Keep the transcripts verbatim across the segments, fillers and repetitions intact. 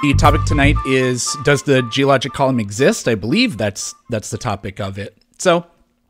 The topic tonight is, does the geologic column exist? I believe that's that's the topic of it. So,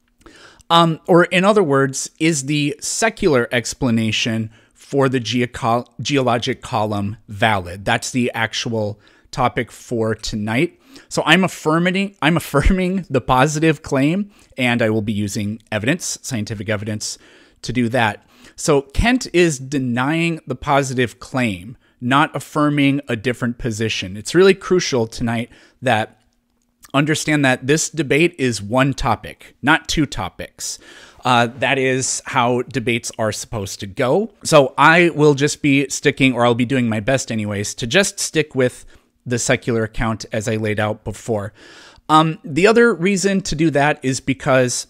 um, or in other words, is the secular explanation for the geoco- geologic column valid? That's the actual topic for tonight. So I'm affirming I'm affirming the positive claim, and I will be using evidence, scientific evidence, to do that. So Kent is denying the positive claim, not affirming a different position. It's really crucial tonight that understand that this debate is one topic, not two topics. Uh, that is how debates are supposed to go. So I will just be sticking, or I'll be doing my best anyways, to just stick with the secular account as I laid out before. Um, the other reason to do that is because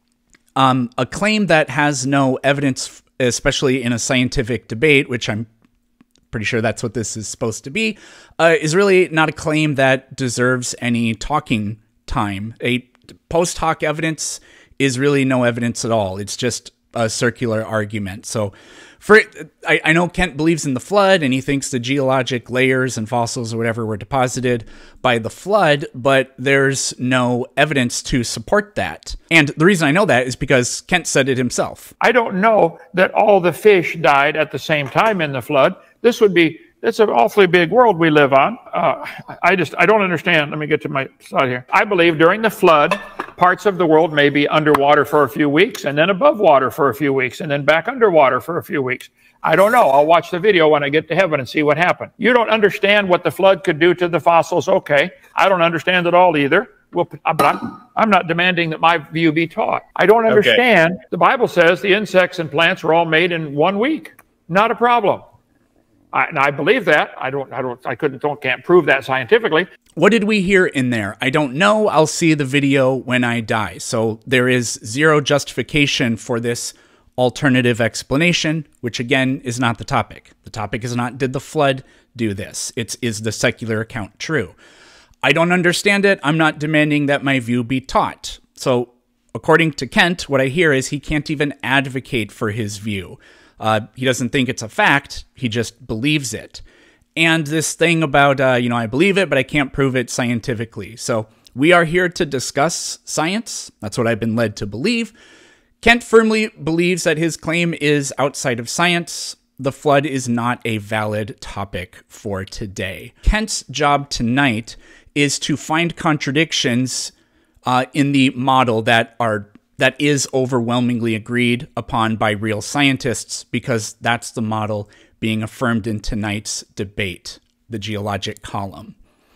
um, a claim that has no evidence, especially in a scientific debate, which I'm pretty sure that's what this is supposed to be, uh, is really not a claim that deserves any talking time. A post hoc evidence is really no evidence at all. It's just a circular argument. So for I, I know Kent believes in the flood, and he thinks the geologic layers and fossils or whatever were deposited by the flood, but there's no evidence to support that. And the reason I know that is because Kent said it himself. I don't know that all the fish died at the same time in the flood. This would be, it's an awfully big world we live on. Uh, I just, I don't understand. Let me get to my slide here. I believe during the flood, parts of the world may be underwater for a few weeks, and then above water for a few weeks, and then back underwater for a few weeks. I don't know. I'll watch the video when I get to heaven and see what happened. You don't understand what the flood could do to the fossils. Okay. I don't understand it all either. Well, but I'm, I'm not demanding that my view be taught. I don't understand. Okay. The Bible says the insects and plants were all made in one week. Not a problem. I, and I believe that. I don't, I don't, I couldn't, don't, can't prove that scientifically. What did we hear in there? I don't know. I'll see the video when I die. So there is zero justification for this alternative explanation, which again is not the topic. The topic is not, did the flood do this? It's, is the secular account true? I don't understand it. I'm not demanding that my view be taught. So according to Kent, what I hear is he can't even advocate for his view. Uh, he doesn't think it's a fact. He just believes it. And this thing about, uh, you know, I believe it, but I can't prove it scientifically. So we are here to discuss science. That's what I've been led to believe. Kent firmly believes that his claim is outside of science. The flood is not a valid topic for today. Kent's job tonight is to find contradictions uh, in the model that are that is overwhelmingly agreed upon by real scientists, because that's the model being affirmed in tonight's debate, the geologic column.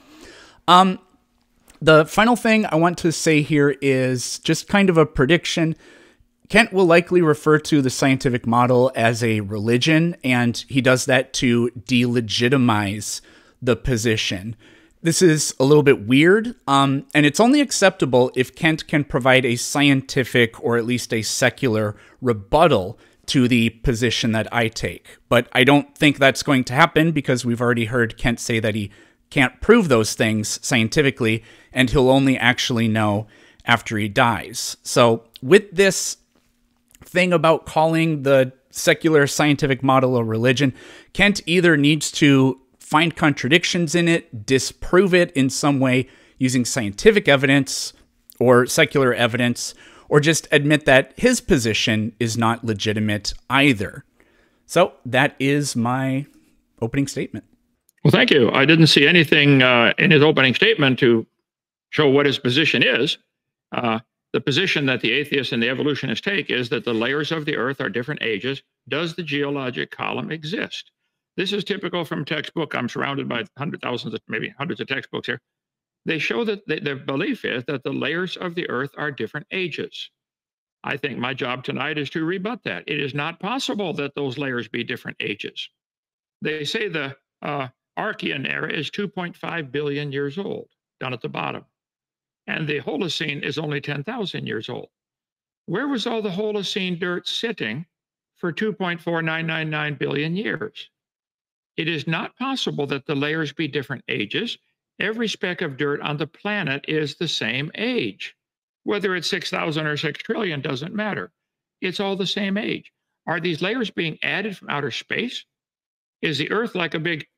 Um, the final thing I want to say here is just kind of a prediction. Kent will likely refer to the scientific model as a religion, and he does that to delegitimize the position. This is a little bit weird, um, and it's only acceptable if Kent can provide a scientific or at least a secular rebuttal to the position that I take. But I don't think that's going to happen, because we've already heard Kent say that he can't prove those things scientifically, and he'll only actually know after he dies. So with this thing about calling the secular scientific model a religion, Kent either needs to find contradictions in it, disprove it in some way using scientific evidence or secular evidence, or just admit that his position is not legitimate either. So that is my opening statement. Well, thank you. I didn't see anything uh, in his opening statement to show what his position is. Uh, the position that the atheists and the evolutionists take is that the layers of the earth are different ages. Does the geologic column exist? This is typical from textbook. I'm surrounded by hundreds, thousands, of, maybe hundreds of textbooks here. They show that they, their belief is that the layers of the earth are different ages. I think my job tonight is to rebut that. It is not possible that those layers be different ages. They say the uh, Archean era is two point five billion years old, down at the bottom. And the Holocene is only ten thousand years old. Where was all the Holocene dirt sitting for two point four nine nine nine billion years? It is not possible that the layers be different ages. Every speck of dirt on the planet is the same age. Whether it's six thousand or six trillion doesn't matter. It's all the same age. Are these layers being added from outer space? Is the Earth like a big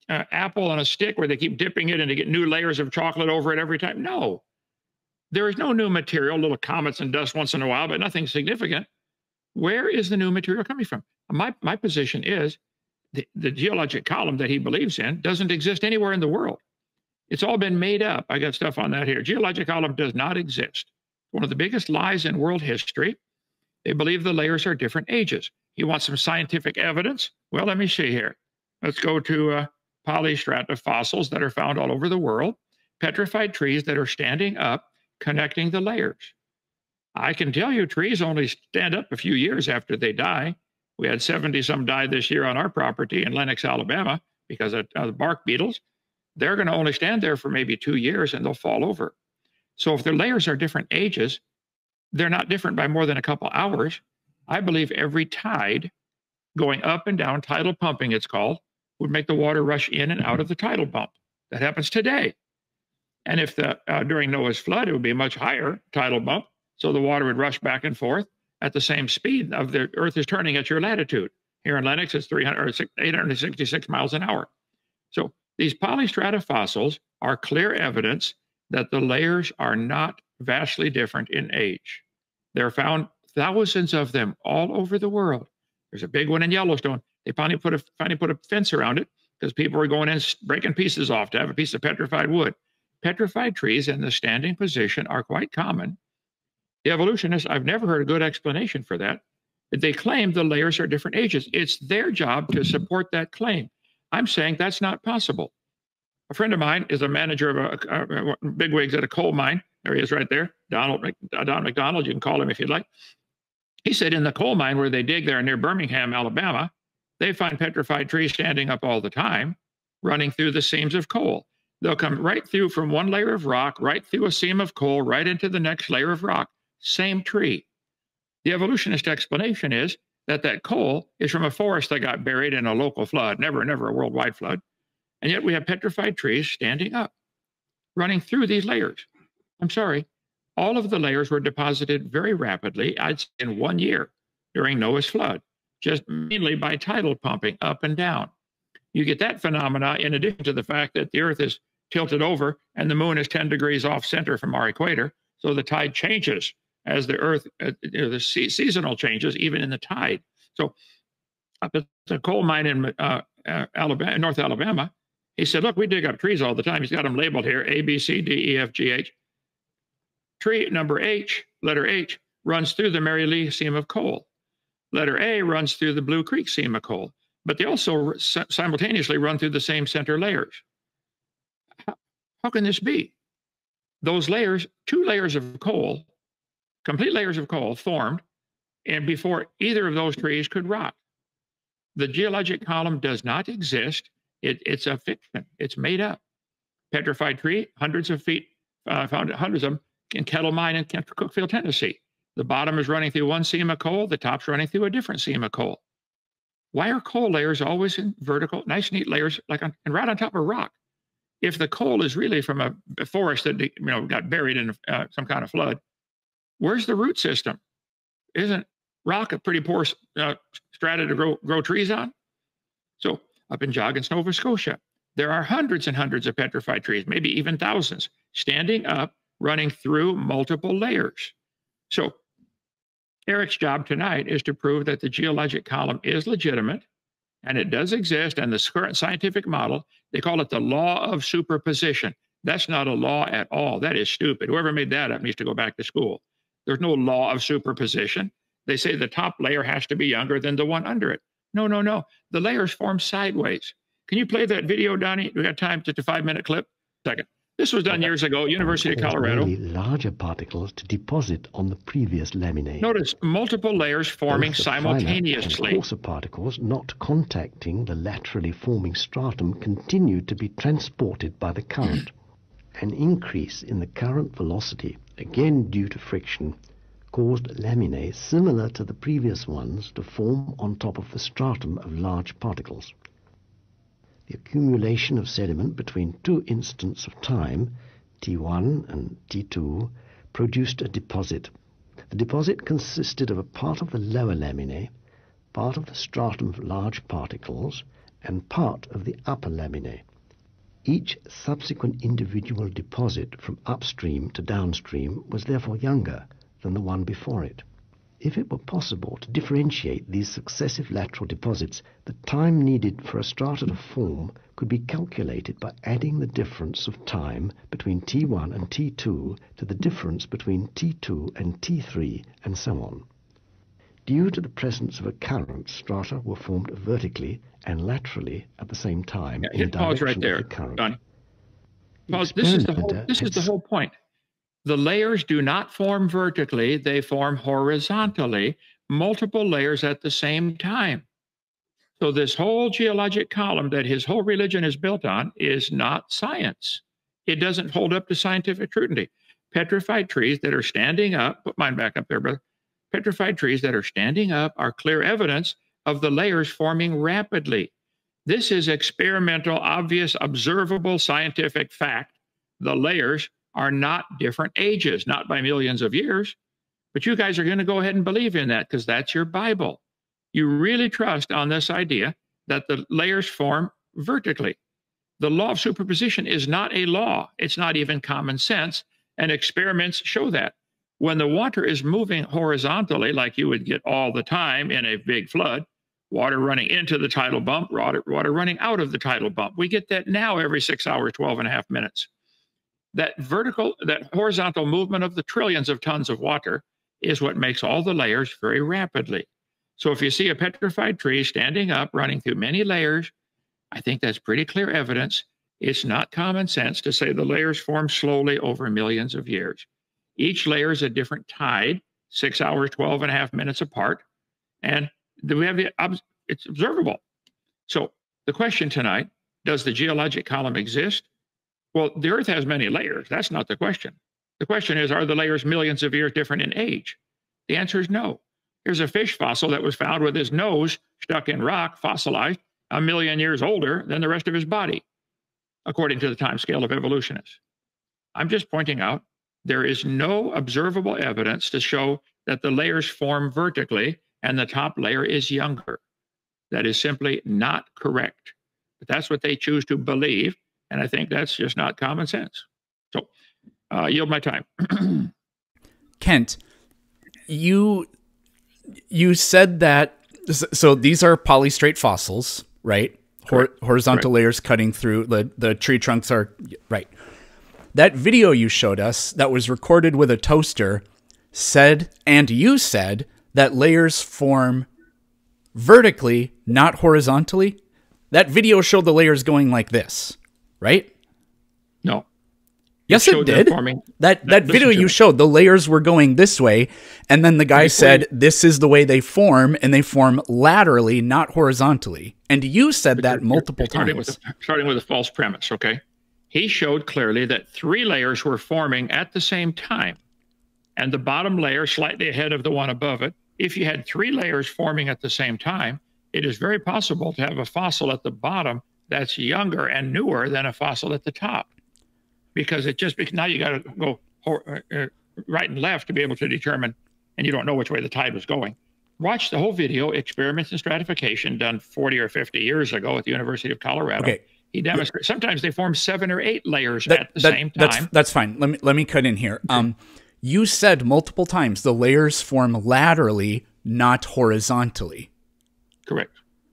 uh, apple on a stick where they keep dipping it and to get new layers of chocolate over it every time? No. There is no new material, little comets and dust once in a while, but nothing significant. Where is the new material coming from? My, my position is the, the geologic column that he believes in doesn't exist anywhere in the world. It's all been made up. I got stuff on that here. Geologic column does not exist. One of the biggest lies in world history. They believe the layers are different ages. You want some scientific evidence? Well, let me see here. Let's go to uh, polystrata fossils that are found all over the world, petrified trees that are standing up, connecting the layers. I can tell you trees only stand up a few years after they die. We had seventy some die this year on our property in Lenox, Alabama, because of uh, the bark beetles. They're going to only stand there for maybe two years and they'll fall over. So if the layers are different ages, they're not different by more than a couple hours. I believe every tide going up and down, tidal pumping it's called, would make the water rush in and out of the tidal pump. That happens today. And if the uh, during Noah's flood, it would be a much higher tidal bump, so the water would rush back and forth at the same speed of the Earth is turning at your latitude. Here in Lenox, it's three hundred or eight hundred sixty-six miles an hour. So these polystrata fossils are clear evidence that the layers are not vastly different in age. They're found thousands of them all over the world. There's a big one in Yellowstone. They finally put a finally put a fence around it because people were going in breaking pieces off to have a piece of petrified wood. Petrified trees in the standing position are quite common. The evolutionists, I've never heard a good explanation for that. They claim the layers are different ages. It's their job to support that claim. I'm saying that's not possible. A friend of mine is a manager of a, a, a bigwigs at a coal mine. There he is right there, Donald Don McDonald. You can call him if you'd like. He said in the coal mine where they dig there near Birmingham, Alabama, they find petrified trees standing up all the time, running through the seams of coal. They'll come right through from one layer of rock, right through a seam of coal, right into the next layer of rock. Same tree. The evolutionist explanation is that that coal is from a forest that got buried in a local flood, never, never a worldwide flood. And yet we have petrified trees standing up, running through these layers. I'm sorry, all of the layers were deposited very rapidly, I'd say in one year during Noah's flood, just mainly by tidal pumping up and down. You get that phenomena in addition to the fact that the Earth is tilted over and the moon is ten degrees off center from our equator. So the tide changes as the Earth, uh, you know, the se seasonal changes even in the tide. So up at the coal mine in uh, uh, Alabama, North Alabama, he said, look, we dig up trees all the time. He's got them labeled here, A, B, C, D, E, F, G, H. Tree number H, letter H, runs through the Mary Lee seam of coal. Letter A runs through the Blue Creek seam of coal, but they also simultaneously run through the same center layers. How, how can this be? Those layers, two layers of coal, complete layers of coal formed, and before either of those trees could rot. The geologic column does not exist. It, it's a fiction. It's made up. Petrified tree, hundreds of feet, uh, found hundreds of them in Kettle Mine in Cookeville, Tennessee. The bottom is running through one seam of coal. The top's running through a different seam of coal. Why are coal layers always in vertical, nice, neat layers, like on, and right on top of rock? If the coal is really from a, a forest that you know got buried in uh, some kind of flood, where's the root system? Isn't rock a pretty poor uh, strata to grow, grow trees on? So up in Joggins, Nova Scotia, there are hundreds and hundreds of petrified trees, maybe even thousands, standing up, running through multiple layers. So Eric's job tonight is to prove that the geologic column is legitimate and it does exist. And the current scientific model, they call it the law of superposition. That's not a law at all. That is stupid. Whoever made that up needs to go back to school. There's no law of superposition. They say the top layer has to be younger than the one under it. No, no, no. The layers form sideways. Can you play that video, Donnie? We got time, just a five-minute clip? Second. This was done years ago, University of Colorado. Larger particles to deposit on the previous laminae. Notice multiple layers forming simultaneously. And coarser particles not contacting the laterally forming stratum continued to be transported by the current. An increase in the current velocity, again due to friction, caused laminae similar to the previous ones to form on top of the stratum of large particles. The accumulation of sediment between two instants of time, T one and T two, produced a deposit. The deposit consisted of a part of the lower laminae, part of the stratum of large particles, and part of the upper laminae. Each subsequent individual deposit from upstream to downstream was therefore younger than the one before it. If it were possible to differentiate these successive lateral deposits, the time needed for a strata to form could be calculated by adding the difference of time between T one and T two to the difference between T two and T three, and so on. Due to the presence of a current, strata were formed vertically and laterally at the same time. Yeah, in hit the pause direction right there, of the current. Donnie. The Pause. This is the whole. experimenter This is the had whole point. The layers do not form vertically; they form horizontally. Multiple layers at the same time. So this whole geologic column that his whole religion is built on is not science. It doesn't hold up to scientific scrutiny. Petrified trees that are standing up. Put mine back up there, brother. Petrified trees that are standing up are clear evidence of the layers forming rapidly. This is experimental, obvious, observable scientific fact. The layers are not different ages, not by millions of years. But you guys are going to go ahead and believe in that because that's your Bible. You really trust on this idea that the layers form vertically. The law of superposition is not a law. It's not even common sense. And experiments show that. When the water is moving horizontally, like you would get all the time in a big flood, water running into the tidal bump, water, water running out of the tidal bump. We get that now every six hours, twelve and a half minutes. That vertical, that horizontal movement of the trillions of tons of water is what makes all the layers very rapidly. So if you see a petrified tree standing up, running through many layers, I think that's pretty clear evidence. It's not common sense to say the layers form slowly over millions of years. Each layer is a different tide, six hours, twelve and a half minutes apart. And we have the, it's observable. So the question tonight, does the geologic column exist? Well, the Earth has many layers. That's not the question. The question is, are the layers millions of years different in age? The answer is no. Here's a fish fossil that was found with his nose stuck in rock, fossilized, a million years older than the rest of his body, according to the time scale of evolutionists. I'm just pointing out there is no observable evidence to show that the layers form vertically and the top layer is younger. That is simply not correct. But that's what they choose to believe, and I think that's just not common sense. So, uh, yield my time. Kent, you you said that, so these are polystrate fossils, right? Hor horizontal right. layers cutting through, the, the tree trunks are, right. That video you showed us that was recorded with a toaster said, and you said, that layers form vertically, not horizontally. That video showed the layers going like this, right? No. Yes, it, it did. Forming, that that video you showed, the layers were going this way, and then the guy said, this is the way they form, and they form laterally, not horizontally. And you said that you're, multiple you're starting times. With a, starting with a false premise, okay? He showed clearly that three layers were forming at the same time, and the bottom layer slightly ahead of the one above it. If you had three layers forming at the same time, it is very possible to have a fossil at the bottom that's younger and newer than a fossil at the top. Because it just, now you got to go uh, right and left to be able to determine, and you don't know which way the tide was going. Watch the whole video, Experiments in Stratification, done forty or fifty years ago at the University of Colorado. Okay. He demonstrates, sometimes they form seven or eight layers that, at the that, same time. That's, that's fine. Let me, let me cut in here. Okay. Um, you said multiple times the layers form laterally, not horizontally. Correct.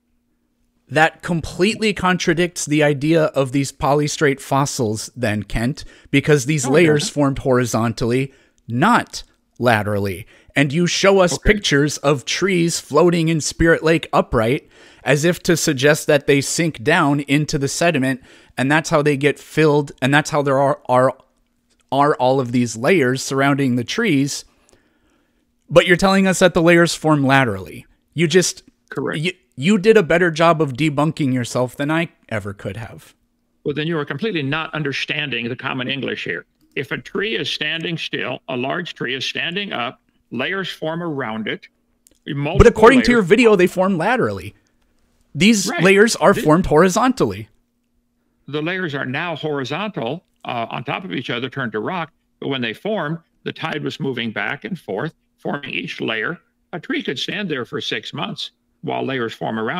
That completely contradicts the idea of these polystrate fossils then, Kent, because these oh, layers yeah. formed horizontally, not laterally. And you show us okay. pictures of trees floating in Spirit Lake upright as if to suggest that they sink down into the sediment, and that's how they get filled, and that's how there are, are, are all of these layers surrounding the trees. But you're telling us that the layers form laterally. You just... Correct. You, You did a better job of debunking yourself than I ever could have. Well, then you are completely not understanding the common English here. If a tree is standing still, a large tree is standing up, layers form around it. But according layers, to your video, they form laterally. These right. layers are the, formed horizontally. The layers are now horizontal uh, on top of each other, turned to rock. But when they formed, the tide was moving back and forth, forming each layer. A tree could stand there for six months while layers form around it.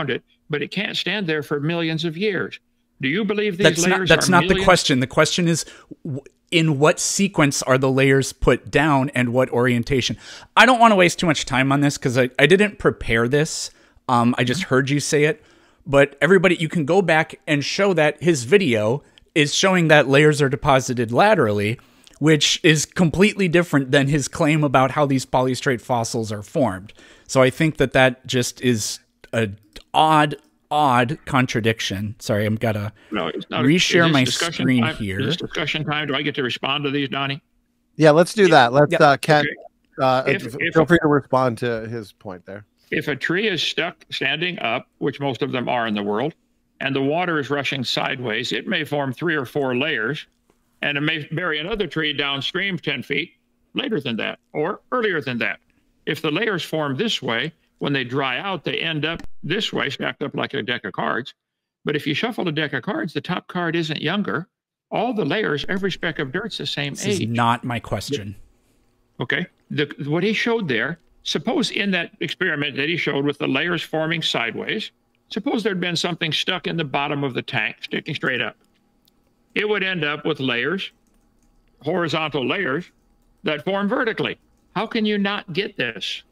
but it can't stand there for millions of years. Do you believe these that's layers not, that's are not millions? the question. The question is, in what sequence are the layers put down and what orientation? I don't want to waste too much time on this because I, I didn't prepare this. Um, I just heard you say it. But everybody, you can go back and show that his video is showing that layers are deposited laterally, which is completely different than his claim about how these polystrate fossils are formed. So I think that that just is a odd, odd contradiction. Sorry, I'm gonna no, it's not reshare a, my discussion screen time? here. Is this discussion time? Do I get to respond to these, Donnie? Yeah, let's do that. Let's, Yep. uh, Ken, Okay. uh, If- f- if- feel free to respond to his point there. If a tree is stuck standing up, which most of them are in the world, and the water is rushing sideways, it may form three or four layers, and it may bury another tree downstream ten feet later than that, or earlier than that. If the layers form this way, when they dry out, they end up this way, stacked up like a deck of cards. But if you shuffle a deck of cards, the top card isn't younger. All the layers, every speck of dirt's the same This age. is not my question. Okay. The, what he showed there, suppose in that experiment that he showed with the layers forming sideways, suppose there'd been something stuck in the bottom of the tank, sticking straight up. It would end up with layers, horizontal layers, that form vertically. How can you not get this?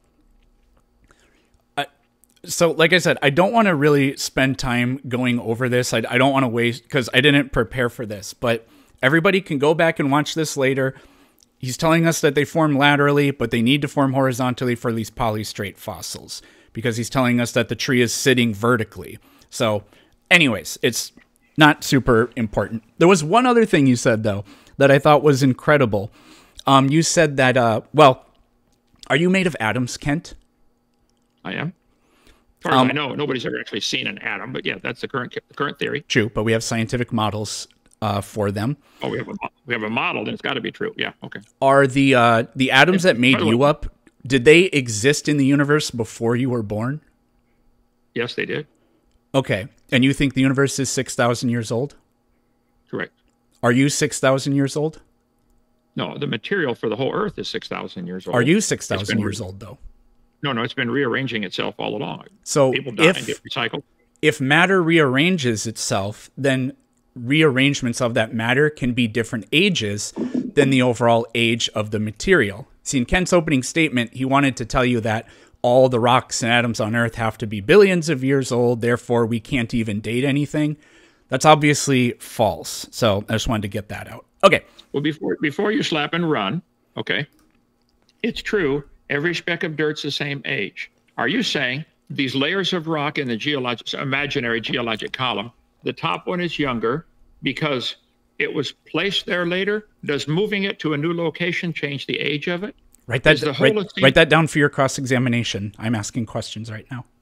So, like I said, I don't want to really spend time going over this. I, I don't want to waste, because I didn't prepare for this. But everybody can go back and watch this later. He's telling us that they form laterally, but they need to form horizontally for these polystrate fossils, because he's telling us that the tree is sitting vertically. So, anyways, it's not super important. There was one other thing you said, though, that I thought was incredible. Um, you said that, uh, well, are you made of atoms, Kent? I am. As far as Um, I know, nobody's ever actually seen an atom, but yeah, that's the current the current theory. True, but we have scientific models uh, for them. Oh, we have a mo- we have a model, then it's got to be true. Yeah, okay. Are the uh, the atoms that made by the way- you up, did they exist in the universe before you were born? Yes, they did. Okay, and you think the universe is six thousand years old? Correct. Are you six thousand years old? No, the material for the whole Earth is six thousand years old. Are you six It's thousand been years re- old, though? No, no, it's been rearranging itself all along. So People die and if, get recycled. if matter rearranges itself, then rearrangements of that matter can be different ages than the overall age of the material. See, in Kent's opening statement, he wanted to tell you that all the rocks and atoms on Earth have to be billions of years old, therefore we can't even date anything. That's obviously false. So I just wanted to get that out. Okay. Well, before before you slap and run, okay, it's true. Every speck of dirt's the same age. Are you saying these layers of rock in the geologic, imaginary geologic column, the top one is younger because it was placed there later? Does moving it to a new location change the age of it? Write that, Is the write, Holocene- write that down for your cross-examination. I'm asking questions right now.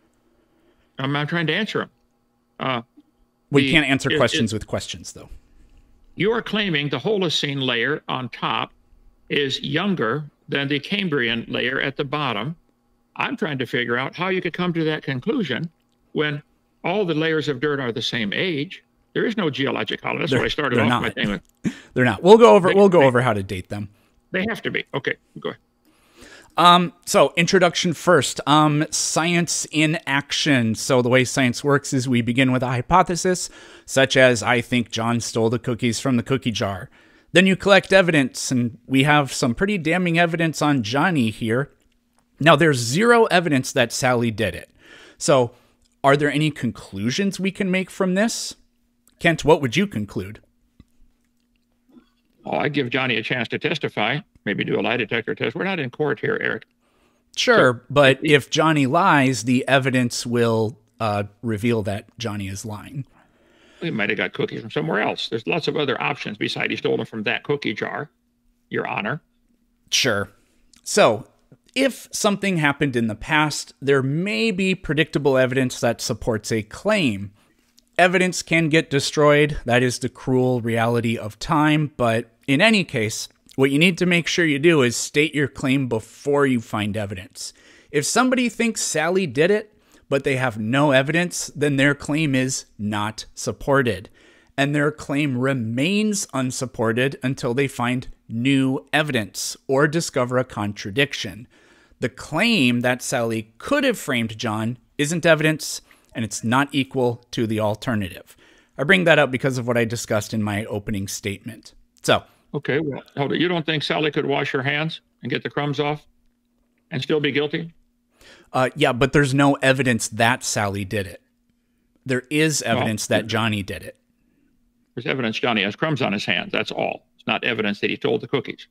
I'm not trying to answer them. Uh, We The- can't answer it- questions it- with questions, though. you are claiming the Holocene layer on top is younger than the Cambrian layer at the bottom. I'm trying to figure out how you could come to that conclusion when all the layers of dirt are the same age. There is no geologic column. That's They're- what I started they're off not. by saying. They're not. We'll go over. They- We'll go they- over how to date them. They have to be. Okay, go ahead. Um, so introduction first, um, science in action. So the way science works is we begin with a hypothesis, such as, I think John stole the cookies from the cookie jar. Then you collect evidence, and we have some pretty damning evidence on Johnny here. Now there's zero evidence that Sally did it. So are there any conclusions we can make from this? Kent, what would you conclude? Oh, I give Johnny a chance to testify, maybe do a lie detector test. We're not in court here, Eric. Sure, but if Johnny lies, the evidence will uh, reveal that Johnny is lying. We might have got cookies from somewhere else. There's lots of other options besides he stole them from that cookie jar, Your Honor. Sure. So, if something happened in the past, there may be predictable evidence that supports a claim. Evidence can get destroyed. That is the cruel reality of time. But in any case, what you need to make sure you do is state your claim before you find evidence. If somebody thinks Sally did it, but they have no evidence, then their claim is not supported. And their claim remains unsupported until they find new evidence or discover a contradiction. The claim that Sally could have framed John isn't evidence, and it's not equal to the alternative. I bring that up because of what I discussed in my opening statement. So, okay, well, hold it. You don't think Sally could wash her hands and get the crumbs off and still be guilty? Uh, yeah, but there's no evidence that Sally did it. There is evidence well, that Johnny did it. There's evidence Johnny has crumbs on his hands. That's all. It's not evidence that he stole the cookies.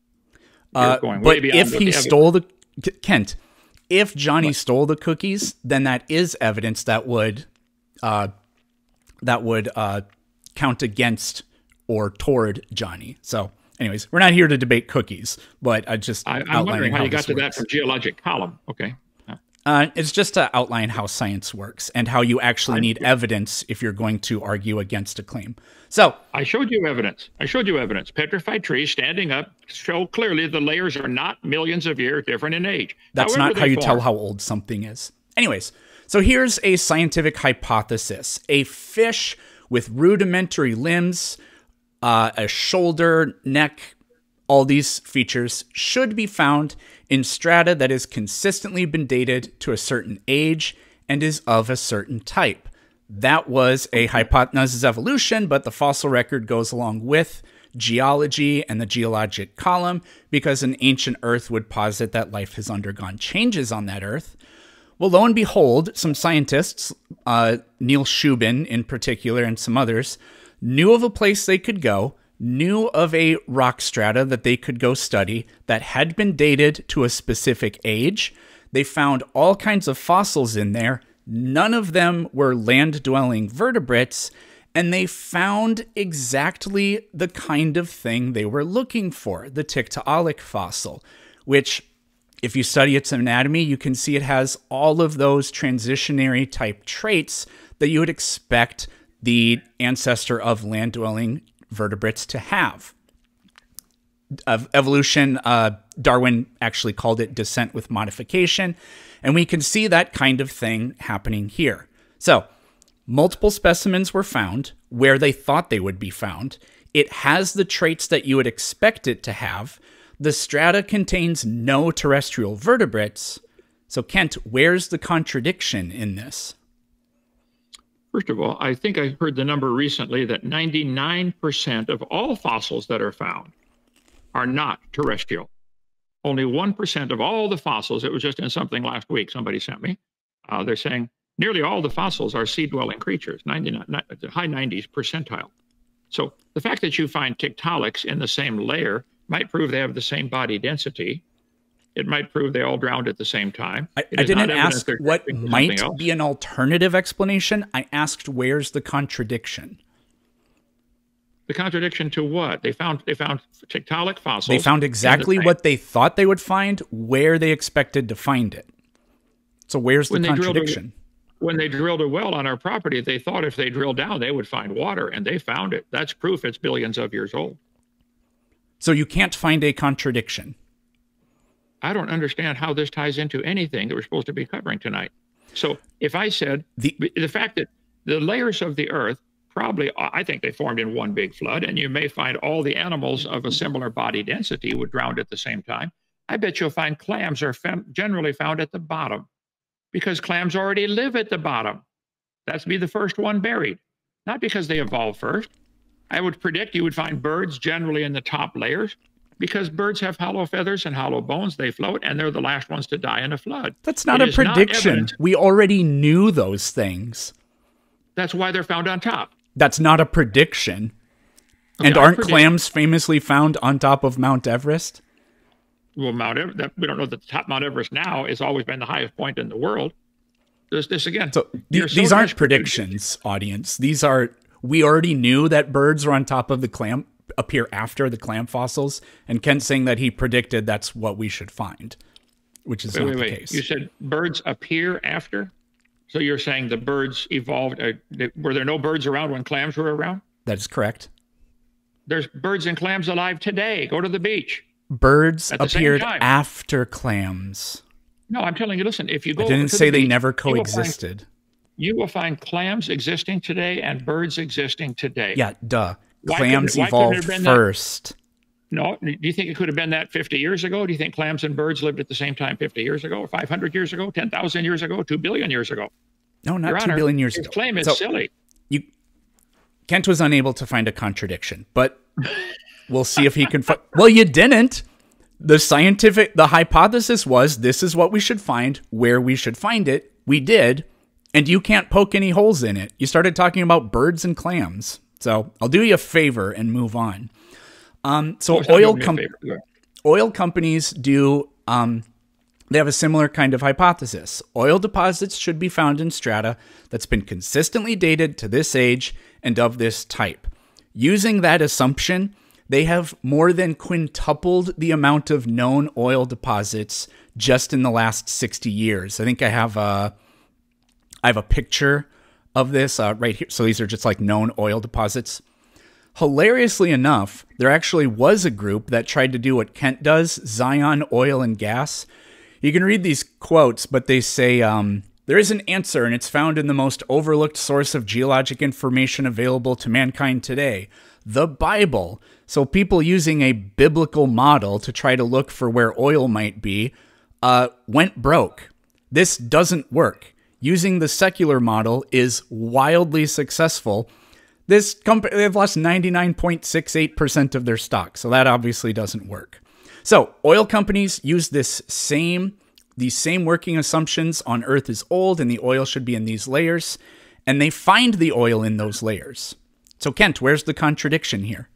Uh, but if he stole the Kent, if Johnny what? stole the cookies, then that is evidence that would uh, that would uh, count against or toward Johnny. So, anyways, we're not here to debate cookies, but I just I, I'm wondering how, how you got to works. that from geologic column. Okay. Uh, it's just to outline how science works and how you actually need evidence if you're going to argue against a claim. So I showed you evidence. I showed you evidence. Petrified trees standing up show clearly the layers are not millions of years different in age. That's However not how you form. tell how old something is. Anyways, so here's a scientific hypothesis. A fish with rudimentary limbs, uh, a shoulder, neck, all these features should be found in strata that has consistently been dated to a certain age and is of a certain type. That was a hypothesis of evolution, but the fossil record goes along with geology and the geologic column because an ancient Earth would posit that life has undergone changes on that Earth. Well, lo and behold, some scientists, uh, Neil Shubin in particular and some others, knew of a place they could go, knew of a rock strata that they could go study that had been dated to a specific age. They found all kinds of fossils in there. None of them were land-dwelling vertebrates, and they found exactly the kind of thing they were looking for, the Tiktaalik fossil, which, if you study its anatomy, you can see it has all of those transitionary type traits that you would expect the ancestor of land-dwelling vertebrates to have. Of evolution, uh, Darwin actually called it descent with modification, and we can see that kind of thing happening here. So, multiple specimens were found where they thought they would be found. It has the traits that you would expect it to have. The strata contains no terrestrial vertebrates. So, Kent, where's the contradiction in this? First of all, I think I heard the number recently that ninety-nine percent of all fossils that are found are not terrestrial. Only one percent of all the fossils, it was just in something last week somebody sent me, uh, they're saying nearly all the fossils are sea-dwelling creatures, ninety-nine, high nineties percentile. So the fact that you find Tiktaaliks in the same layer might prove they have the same body density. It might prove they all drowned at the same time. I, I didn't ask what might be an alternative explanation. I asked where's the contradiction. The contradiction to what? They found they found Tiktaalik fossils. They found exactly the what they thought they would find, where they expected to find it. So where's the when contradiction? A, when they drilled a well on our property, they thought if they drilled down, they would find water, and they found it. That's proof it's billions of years old. So you can't find a contradiction. I don't understand how this ties into anything that we're supposed to be covering tonight. So if I said the, the fact that the layers of the earth probably, I think they formed in one big flood, and you may find all the animals of a similar body density would drown at the same time. I bet you'll find clams are generally found at the bottom because clams already live at the bottom. That's be the first one buried, not because they evolved first. I would predict you would find birds generally in the top layers, because birds have hollow feathers and hollow bones, they float, and they're the last ones to die in a flood. That's not it a prediction. Not we already knew those things. That's why they're found on top. That's not a prediction. Okay, and aren't clams famously found on top of Mount Everest? Well, Mount Everest, that, we don't know that the top Mount Everest now has always been the highest point in the world. This, this again. So th these so aren't predictions, audience. These are, we already knew that birds were on top of the clam, appear after the clam fossils, and Kent's saying that he predicted that's what we should find, which is wait, not wait, the wait. case. You said birds appear after? So you're saying the birds evolved, uh, they, were there no birds around when clams were around? That is correct. There's birds and clams alive today. Go to the beach. Birds appeared after clams. No, I'm telling you, listen, if you go I didn't to say the they beach, never coexisted. You will, find, you will find clams existing today and birds existing today. Yeah, duh. Why clams couldn't, evolved first. That? No, do you think it could have been that fifty years ago? Do you think clams and birds lived at the same time fifty years ago, five hundred years ago, ten thousand years ago, two billion years ago? No, not Your two Honor, billion years his ago. claim is So silly. you, Kent was unable to find a contradiction, but we'll see if he can find. Well, you didn't. The scientific, the hypothesis was this is what we should find, where we should find it. We did, and you can't poke any holes in it. You started talking about birds and clams. So I'll do you a favor and move on. Um, so Oh, oil do me a com- favor. Go ahead. oil companies do, um, they have a similar kind of hypothesis. Oil deposits should be found in strata that's been consistently dated to this age and of this type. Using that assumption, they have more than quintupled the amount of known oil deposits just in the last sixty years. I think I have a, I have a picture of this uh, right here. So these are just like known oil deposits. Hilariously enough, there actually was a group that tried to do what Kent does, Zion Oil and Gas. You can read these quotes, but they say, um, there is an answer, and it's found in the most overlooked source of geologic information available to mankind today, the Bible. So people using a biblical model to try to look for where oil might be uh, went broke. This doesn't work. Using the secular model is wildly successful. This company, they've lost ninety-nine point six eight percent of their stock, so that obviously doesn't work. So oil companies use this same, these same working assumptions on Earth is old and the oil should be in these layers, and they find the oil in those layers. So Kent, where's the contradiction here?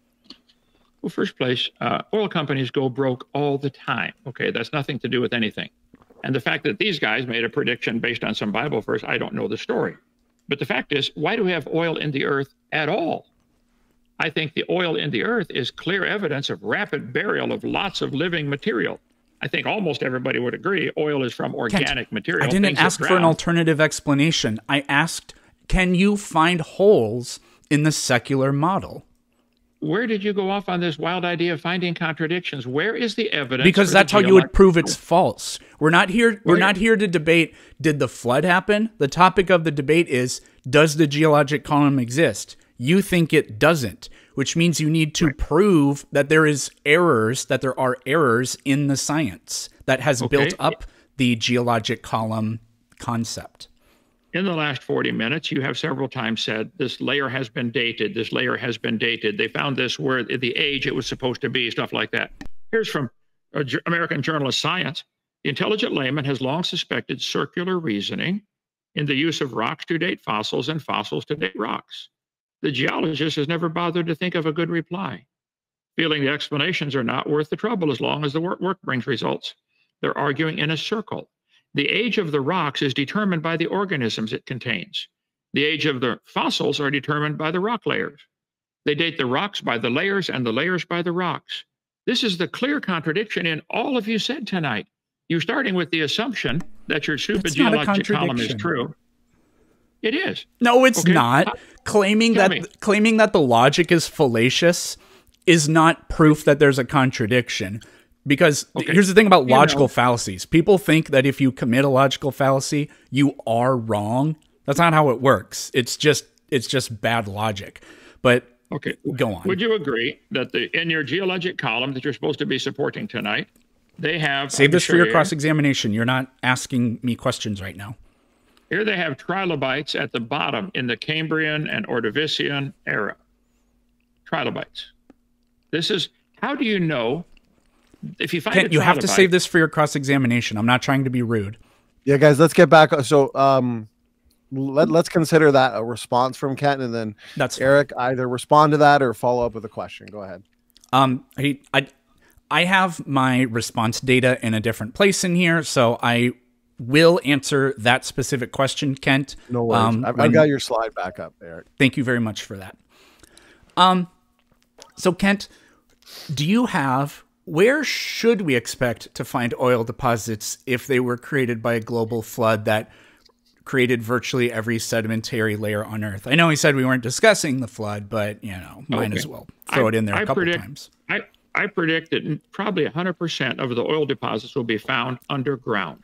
Well, first place, uh, oil companies go broke all the time. Okay, that's nothing to do with anything. And the fact that these guys made a prediction based on some Bible verse, I don't know the story. But the fact is, why do we have oil in the earth at all? I think the oil in the earth is clear evidence of rapid burial of lots of living material. I think almost everybody would agree oil is from organic Kent, material. I didn't ask for an alternative explanation. I asked, can you find holes in the secular model? Where did you go off on this wild idea of finding contradictions? Where is the evidence? Because that's how you would prove it's false. We're not here. We're not here to debate, did the flood happen? The topic of the debate is, does the geologic column exist? You think it doesn't, which means you need to prove that there is errors, that there are errors in the science that has Okay. built up the geologic column concept. In the last forty minutes, you have several times said this layer has been dated. This layer has been dated. They found this where the age it was supposed to be, stuff like that. Here's from uh, American Journal of Science. The intelligent layman has long suspected circular reasoning in the use of rocks to date fossils and fossils to date rocks. The geologist has never bothered to think of a good reply, feeling the explanations are not worth the trouble as long as the work, work brings results. They're arguing in a circle. The age of the rocks is determined by the organisms it contains. The age of the fossils are determined by the rock layers. They date the rocks by the layers and the layers by the rocks. This is the clear contradiction in all of you said tonight. You're starting with the assumption that your stupid It's not a geologic column is contradiction. true. It is. No, it's Okay. not. Uh, Claiming tell that me. claiming that the logic is fallacious is not proof that there's a contradiction. Because th- Okay. here's the thing about You logical know- fallacies. People think that if you commit a logical fallacy, you are wrong. That's not how it works. It's just it's just bad logic. But Okay. go on. Would you agree that the in your geologic column that you're supposed to be supporting tonight, they have Save I'll this show for your you. cross-examination. You're not asking me questions right now. Here they have trilobites at the bottom in the Cambrian and Ordovician era. Trilobites. This is, how do you know if you find Kent, a you have to trilobite- save this for your cross-examination. I'm not trying to be rude. Yeah, guys, let's get back. So, um, let, let's consider that a response from Kent, and then That's fine. Eric, either respond to that or follow up with a question. Go ahead. Um, I, I, I have my response data in a different place in here, so I will answer that specific question, Kent. No worries. Um, I've, when- I've got your slide back up, Eric. Thank you very much for that. Um, so Kent, do you have, where should we expect to find oil deposits if they were created by a global flood that created virtually every sedimentary layer on Earth? I know he said we weren't discussing the flood, but you know, might Okay. as well throw I- it in there a I couple predict- times. I, I predict that probably one hundred percent of the oil deposits will be found underground.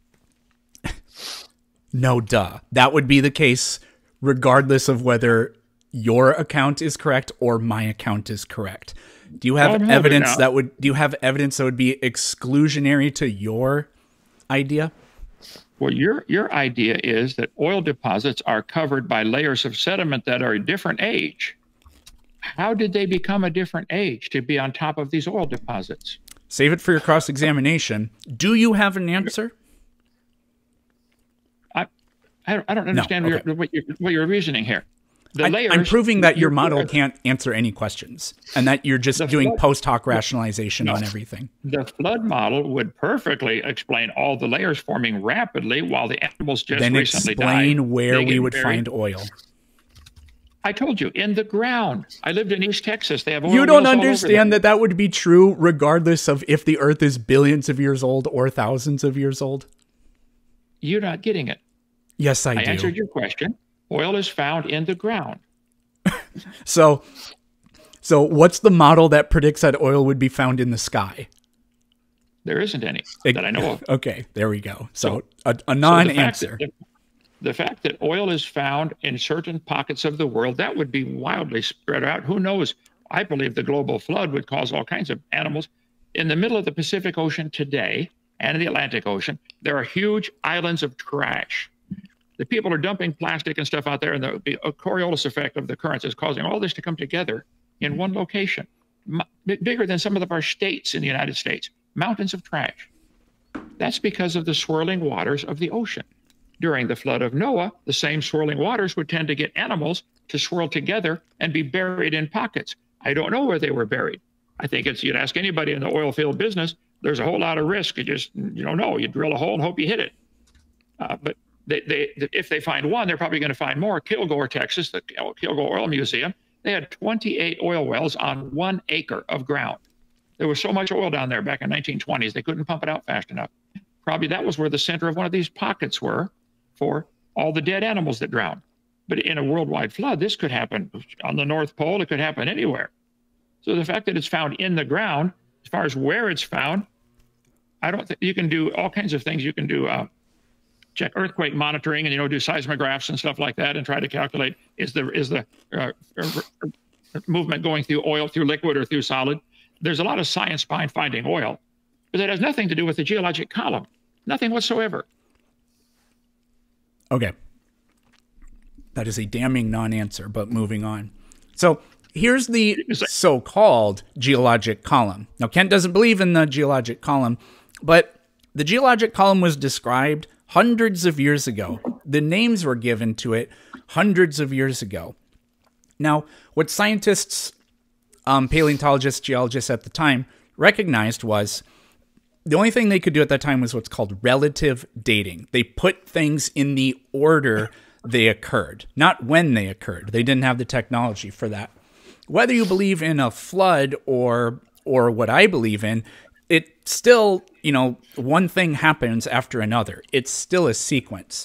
No, duh. That would be the case regardless of whether your account is correct or my account is correct. Do you have I'm holding evidence out. that would do you have evidence that would be exclusionary to your idea? Well, your your idea is that oil deposits are covered by layers of sediment that are a different age. How did they become a different age to be on top of these oil deposits? Save it for your cross-examination. Do you have an answer? I I, I don't understand No, what, okay. you're, what, you're, what you're reasoning here. The I, layers, I'm proving that your you- model can't answer any questions and that you're just The doing flood- post hoc rationalization No. on everything. The flood model would perfectly explain all the layers forming rapidly while the animals just Then recently explain died. where They we get would buried. find oil. I told you, in the ground. I lived in East Texas. They have oil You don't wells all over understand there. that that would be true regardless of if the Earth is billions of years old or thousands of years old? You're not getting it. Yes, I, I do. answered your question. Oil is found in the ground. So, so what's the model that predicts that oil would be found in the sky? There isn't any It- that I know of. Okay, there we go. So, a, a So the fact non-answer. that- The fact that oil is found in certain pockets of the world, that would be wildly spread out. Who knows? I believe the global flood would cause all kinds of animals. In the middle of the Pacific Ocean today and in the Atlantic Ocean, there are huge islands of trash. The people are dumping plastic and stuff out there, and the, the Coriolis effect of the currents is causing all this to come together in one location, M- bigger than some of our states in the United States. Mountains of trash. That's because of the swirling waters of the ocean. During the flood of Noah, the same swirling waters would tend to get animals to swirl together and be buried in pockets. I don't know where they were buried. I think it's, you'd ask anybody in the oil field business, there's a whole lot of risk. You just, you don't know. You drill a hole and hope you hit it. Uh, but they, they, if they find one, they're probably going to find more. Kilgore, Texas, the Kilgore Oil Museum, they had twenty-eight oil wells on one acre of ground. There was so much oil down there back in nineteen twenties, they couldn't pump it out fast enough. Probably that was where the center of one of these pockets were for all the dead animals that drowned. But in a worldwide flood, this could happen on the North Pole. It could happen anywhere. So the fact that it's found in the ground, as far as where it's found, I don't think you can do all kinds of things. You can do uh, check earthquake monitoring and, you know, do seismographs and stuff like that and try to calculate is the is the uh, movement going through oil, through liquid or through solid. There's a lot of science behind finding oil, but that has nothing to do with the geologic column, nothing whatsoever. Okay. That is a damning non-answer, but moving on. So here's the so-called geologic column. Now, Kent doesn't believe in the geologic column, but the geologic column was described hundreds of years ago. The names were given to it hundreds of years ago. Now, what scientists, um, paleontologists, geologists at the time recognized was the only thing they could do at that time was what's called relative dating. They put things in the order they occurred, not when they occurred. They didn't have the technology for that. Whether you believe in a flood or or what I believe in, it still, you know, one thing happens after another. It's still a sequence.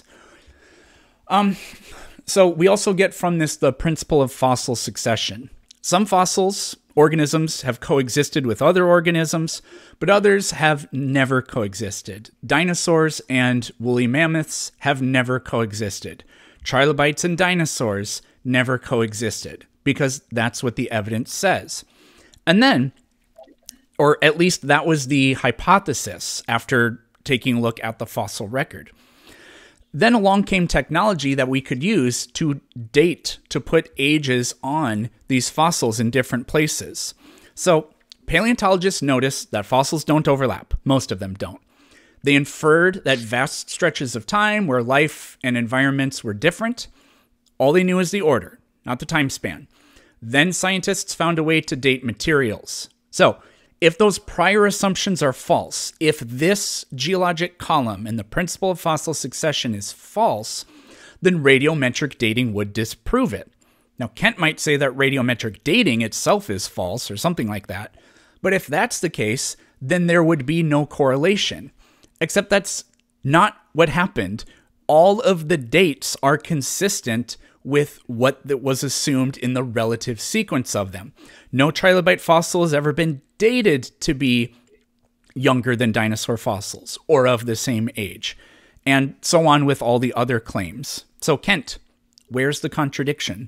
Um, so we also get from this the principle of fossil succession. Some fossils, organisms, have coexisted with other organisms, but others have never coexisted. Dinosaurs and woolly mammoths have never coexisted. Trilobites and dinosaurs never coexisted, because that's what the evidence says. And then, or at least that was the hypothesis after taking a look at the fossil record. Then along came technology that we could use to date, to put ages on these fossils in different places. So paleontologists noticed that fossils don't overlap. Most of them don't. They inferred that vast stretches of time where life and environments were different. All they knew is the order, not the time span. Then scientists found a way to date materials. So if those prior assumptions are false, if this geologic column and the principle of fossil succession is false, then radiometric dating would disprove it. Now, Kent might say that radiometric dating itself is false or something like that, but if that's the case, then there would be no correlation. Except that's not what happened. All of the dates are consistent with what was assumed in the relative sequence of them. No trilobite fossil has ever been dated to be younger than dinosaur fossils or of the same age, and so on with all the other claims. So, Kent, where's the contradiction?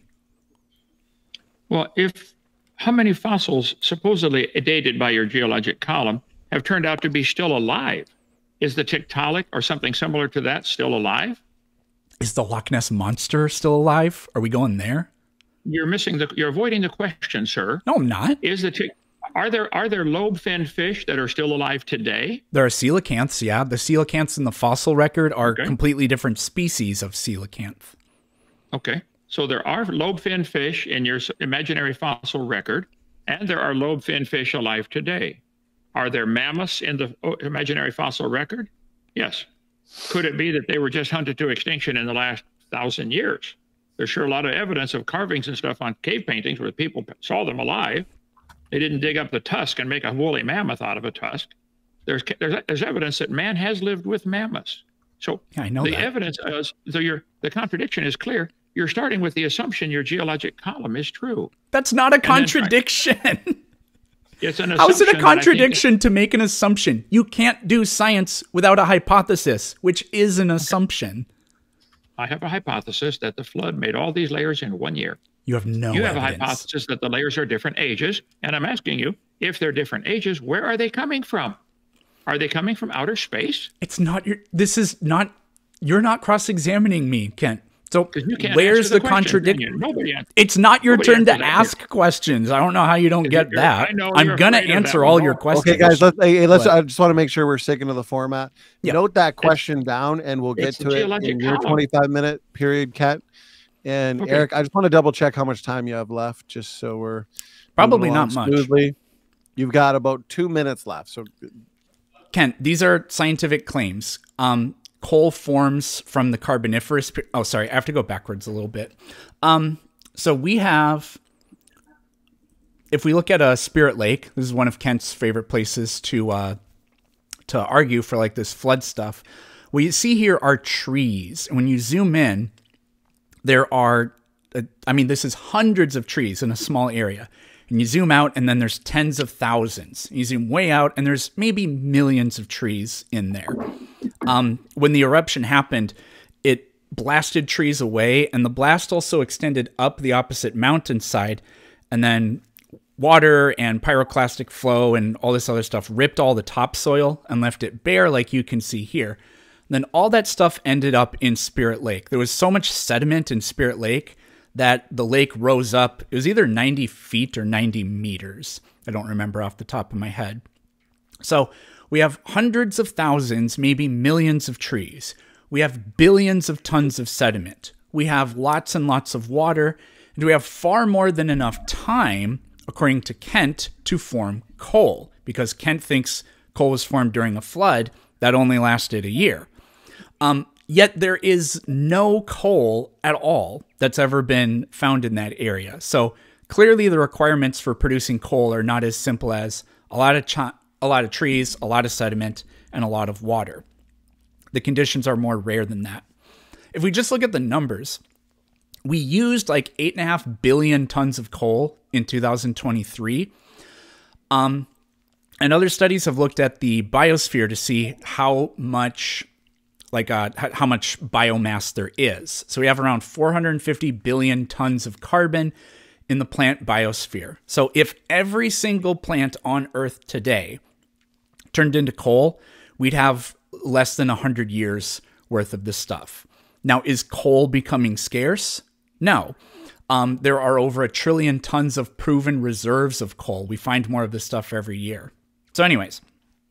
Well, if how many fossils supposedly dated by your geologic column have turned out to be still alive? Is the Tiktaalik or something similar to that still alive? Is the Loch Ness Monster still alive? Are we going there? You're missing the. You're avoiding the question, sir. No, I'm not. Is the tick? Are there are there lobe-finned fish that are still alive today? There are coelacanths, yeah. The coelacanths in the fossil record are Okay. completely different species of coelacanth. Okay, so there are lobe-finned fish in your s- imaginary fossil record, and there are lobe-finned fish alive today. Are there mammoths in the oh, imaginary fossil record? Yes. Could it be that they were just hunted to extinction in the last thousand years? There's sure a lot of evidence of carvings and stuff on cave paintings where people saw them alive. They didn't dig up the tusk and make a woolly mammoth out of a tusk. There's there's, there's evidence that man has lived with mammoths. So Yeah, I know the that. evidence is, so your the contradiction is clear. You're starting with the assumption your geologic column is true. That's not a then- contradiction. It's an How is it assumption a that I think contradiction to make an assumption? You can't do science without a hypothesis, which is an assumption. I have a hypothesis that the flood made all these layers in one year. You have no You have a evidence. hypothesis that the layers are different ages, and I'm asking you, if they're different ages, where are they coming from? Are they coming from outer space? It's not your. This is not. You're not cross-examining me, Kent. So 'Cause you can't where's answer the, the question, contradiction? can you? Nobody answers. It's not your Nobody turn to answers that ask questions. I don't know how you don't get you're- that. I know I'm you're gonna afraid of answer that all one. your Okay, questions. Okay, guys, let's, hey, hey, let's But- I just want to make sure we're sticking to the format. Yeah. Note that question down, and we'll get It's the to it geologic in your column. twenty-five minute period, Kat. And Okay. Eric, I just want to double check how much time you have left, just so we're Probably moving not along much. smoothly. You've got about two minutes left, so Kent, these are scientific claims. Um, coal forms from the Carboniferous. pe- Oh, sorry, I have to go backwards a little bit. Um, so we have, if we look at a Spirit Lake, this is one of Kent's favorite places to uh, to argue for like this flood stuff. What you see here are trees, and when you zoom in, there are, uh, I mean, this is hundreds of trees in a small area. And you zoom out, and then there's tens of thousands. You zoom way out, and there's maybe millions of trees in there. Um, when the eruption happened, it blasted trees away, and the blast also extended up the opposite mountainside, and then water and pyroclastic flow and all this other stuff ripped all the topsoil and left it bare, like you can see here. Then all that stuff ended up in Spirit Lake. There was so much sediment in Spirit Lake that the lake rose up. It was either ninety feet or ninety meters. I don't remember off the top of my head. So we have hundreds of thousands, maybe millions of trees. We have billions of tons of sediment. We have lots and lots of water. And we have far more than enough time, according to Kent, to form coal. Because Kent thinks coal was formed during a flood that only lasted a year. Um, yet there is no coal at all that's ever been found in that area. So clearly the requirements for producing coal are not as simple as a lot of ch- a lot of trees, a lot of sediment, and a lot of water. The conditions are more rare than that. If we just look at the numbers, we used like eight and a half billion tons of coal in two thousand twenty-three. Um, and other studies have looked at the biosphere to see how much like uh, h- how much biomass there is. So we have around four hundred fifty billion tons of carbon in the plant biosphere. So if every single plant on Earth today turned into coal, we'd have less than one hundred years worth of this stuff. Now, is coal becoming scarce? No. Um, there are over a trillion tons of proven reserves of coal. We find more of this stuff every year. So anyways,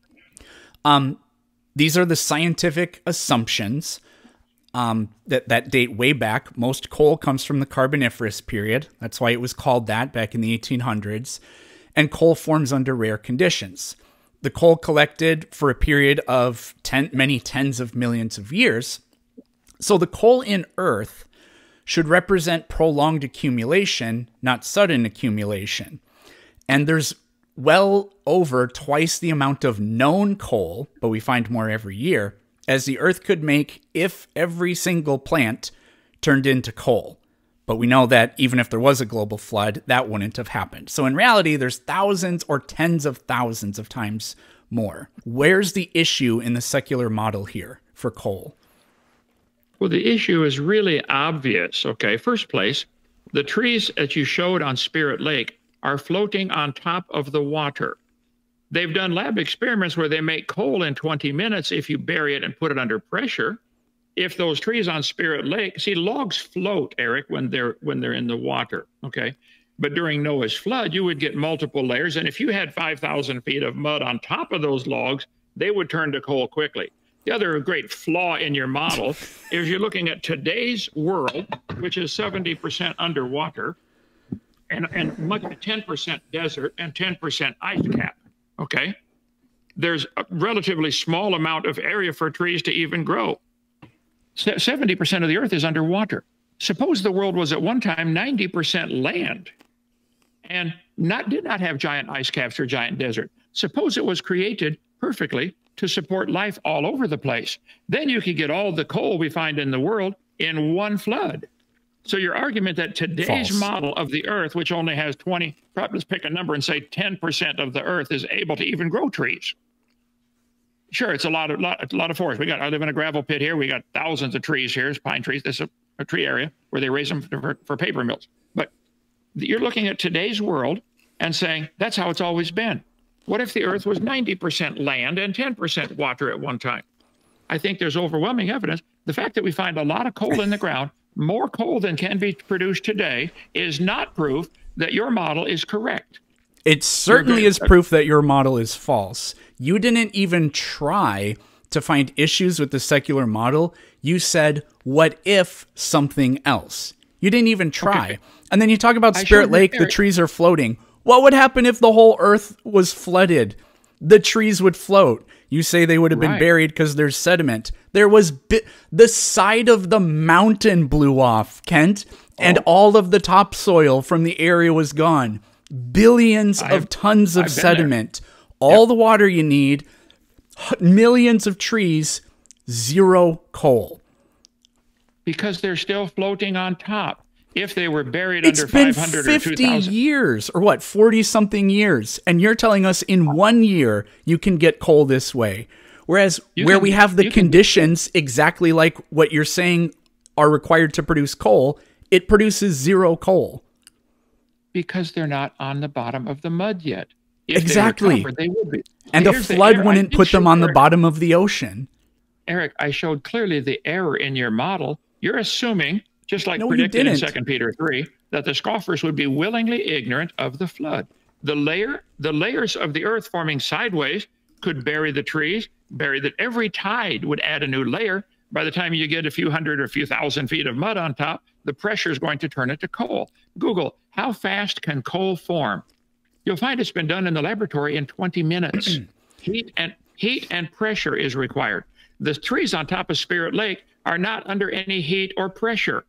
um, these are the scientific assumptions um, that, that date way back. Most coal comes from the Carboniferous period. That's why it was called that back in the eighteen hundreds. And coal forms under rare conditions. The coal collected for a period of ten, many tens of millions of years. So the coal in Earth should represent prolonged accumulation, not sudden accumulation. And there's well over twice the amount of known coal, but we find more every year, as the Earth could make if every single plant turned into coal. But we know that even if there was a global flood, that wouldn't have happened. So in reality, there's thousands or tens of thousands of times more. Where's the issue in the secular model here for coal? Well, the issue is really obvious. Okay, first place, the trees that you showed on Spirit Lake are floating on top of the water. They've done lab experiments where they make coal in twenty minutes if you bury it and put it under pressure. If those trees on Spirit Lake, see, logs float, Eric, when they're when they're in the water, okay? But during Noah's flood, you would get multiple layers, and if you had five thousand feet of mud on top of those logs, they would turn to coal quickly. The other great flaw in your model is you're looking at today's world, which is seventy percent underwater, and, and much ten percent desert and ten percent ice cap, okay? There's a relatively small amount of area for trees to even grow. seventy percent of the earth is underwater. Suppose the world was at one time ninety percent land and not did not have giant ice caps or giant desert. Suppose it was created perfectly to support life all over the place. Then you could get all the coal we find in the world in one flood. So your argument that today's False. model of the earth, which only has twenty, let's pick a number and say ten percent of the earth is able to even grow trees. Sure, it's a lot of lot, a lot of forest. We got. I live in a gravel pit here. We got thousands of trees here, pine trees. This is a, a tree area where they raise them for, for paper mills. But you're looking at today's world and saying that's how it's always been. What if the Earth was ninety percent land and ten percent water at one time? I think there's overwhelming evidence. The fact that we find a lot of coal in the ground, more coal than can be produced today, is not proof that your model is correct. It certainly is proof that your model is false. You didn't even try to find issues with the secular model. You said, what if something else? You didn't even try. Okay. And then you talk about Spirit Lake, the trees are floating. What would happen if the whole earth was flooded? The trees would float. You say they would have been right. buried because there's sediment. There was bi- the side of the mountain blew off, Kent, oh. and all of the topsoil from the area was gone. Billions I've, of tons of sediment. There. All yep. the water you need, millions of trees, zero coal. Because they're still floating on top. If they were buried it's under five hundred or two thousand. It's been fifty years, or what, forty-something years, and you're telling us in one year you can get coal this way. Whereas you where can, we have the conditions can, exactly like what you're saying are required to produce coal, it produces zero coal. Because they're not on the bottom of the mud yet. If exactly. They were covered, they would be. And a flood wouldn't put them on the bottom of the ocean. Eric, I showed clearly the error in your model. You're assuming, just like no, predicted in Second Peter three, that the scoffers would be willingly ignorant of the flood. The layer, the layers of the earth forming sideways could bury the trees, bury that every tide would add a new layer. By the time you get a few hundred or a few thousand feet of mud on top, the pressure is going to turn it to coal. Google, how fast can coal form? You'll find it's been done in the laboratory in twenty minutes. heat and heat and pressure is required. The trees on top of Spirit Lake are not under any heat or pressure.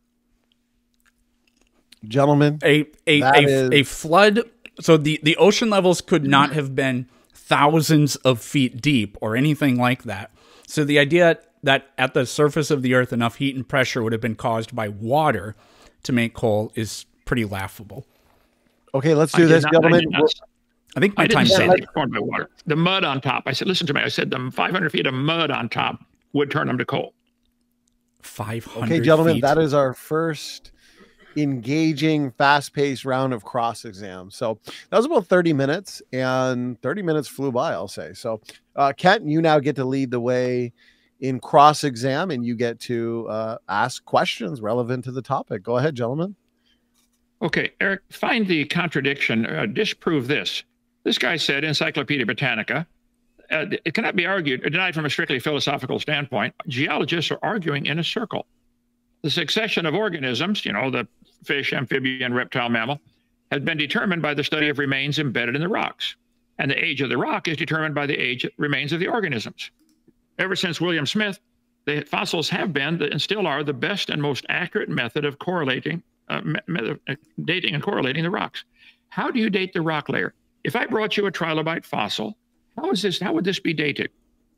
Gentlemen, a a a, is... a flood. So the the ocean levels could not have been thousands of feet deep or anything like that. So the idea that at the surface of the earth enough heat and pressure would have been caused by water to make coal is pretty laughable. Okay, let's do this, not, gentlemen. I, I think my I time didn't say said they formed by water. The mud on top. I said, listen to me. I said the five hundred feet of mud on top would turn them to coal. five hundred Okay, gentlemen, feet. that is our first engaging, fast-paced round of cross exam. So that was about thirty minutes, and thirty minutes flew by, I'll say. So, uh, Kent, you now get to lead the way in cross exam, and you get to uh, ask questions relevant to the topic. Go ahead, gentlemen. Okay, Eric, find the contradiction, uh, disprove this. This guy said, Encyclopedia Britannica, uh, it cannot be argued or denied from a strictly philosophical standpoint. Geologists are arguing in a circle. The succession of organisms, you know, the fish, amphibian, reptile, mammal, has been determined by the study of remains embedded in the rocks. And the age of the rock is determined by the age remains of the organisms. Ever since William Smith, the fossils have been and still are the best and most accurate method of correlating Uh, method, uh, dating and correlating the rocks. How do you date the rock layer? If I brought you a trilobite fossil, how is this? How would this be dated?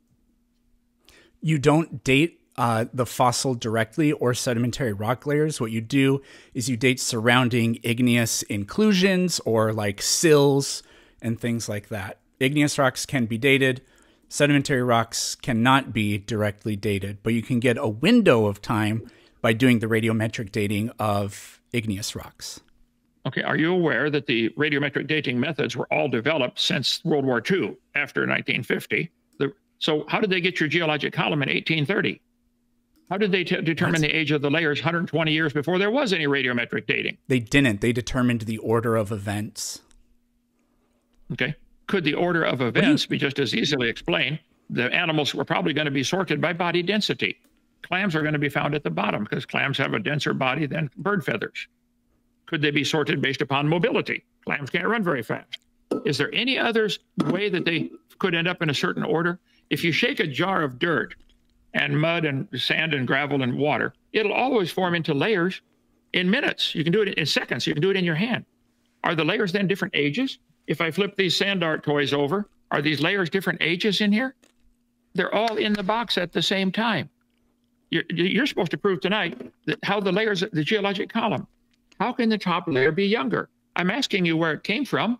You don't date uh, the fossil directly or sedimentary rock layers. What you do is you date surrounding igneous inclusions or like sills and things like that. Igneous rocks can be dated. Sedimentary rocks cannot be directly dated, but you can get a window of time by doing the radiometric dating of igneous rocks. Okay, are you aware that the radiometric dating methods were all developed since World War Two, after nineteen fifty? The, so how did they get your geologic column in eighteen thirty? How did they determine That's, the age of the layers one hundred twenty years before there was any radiometric dating? They didn't. They determined the order of events. Okay. Could the order of events be just as easily explained? The animals were probably going to be sorted by body density. Clams are going to be found at the bottom because clams have a denser body than bird feathers. Could they be sorted based upon mobility? Clams can't run very fast. Is there any other way that they could end up in a certain order? If you shake a jar of dirt and mud and sand and gravel and water, it'll always form into layers in minutes. You can do it in seconds. You can do it in your hand. Are the layers then different ages? If I flip these sand art toys over, are these layers different ages in here? They're all in the box at the same time. You're, you're supposed to prove tonight that how the layers, the geologic column, how can the top layer be younger? I'm asking you where it came from.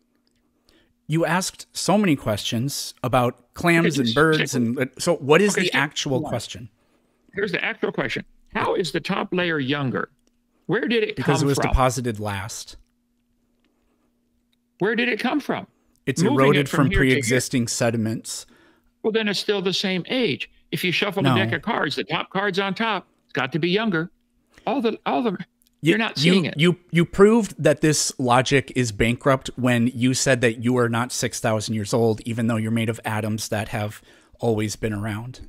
You asked so many questions about clams and birds. and So what is okay, the actual question? Here's the actual question. How is the top layer younger? Where did it because come from? Because it was from? deposited last. Where did it come from? It's Moving eroded it from, from pre-existing sediments. Well, then it's still the same age. If you shuffle no. a deck of cards, the top card's on top. It's got to be younger. All the, all the, you're not seeing you, it. You, you proved that this logic is bankrupt when you said that you are not six thousand years old, even though you're made of atoms that have always been around.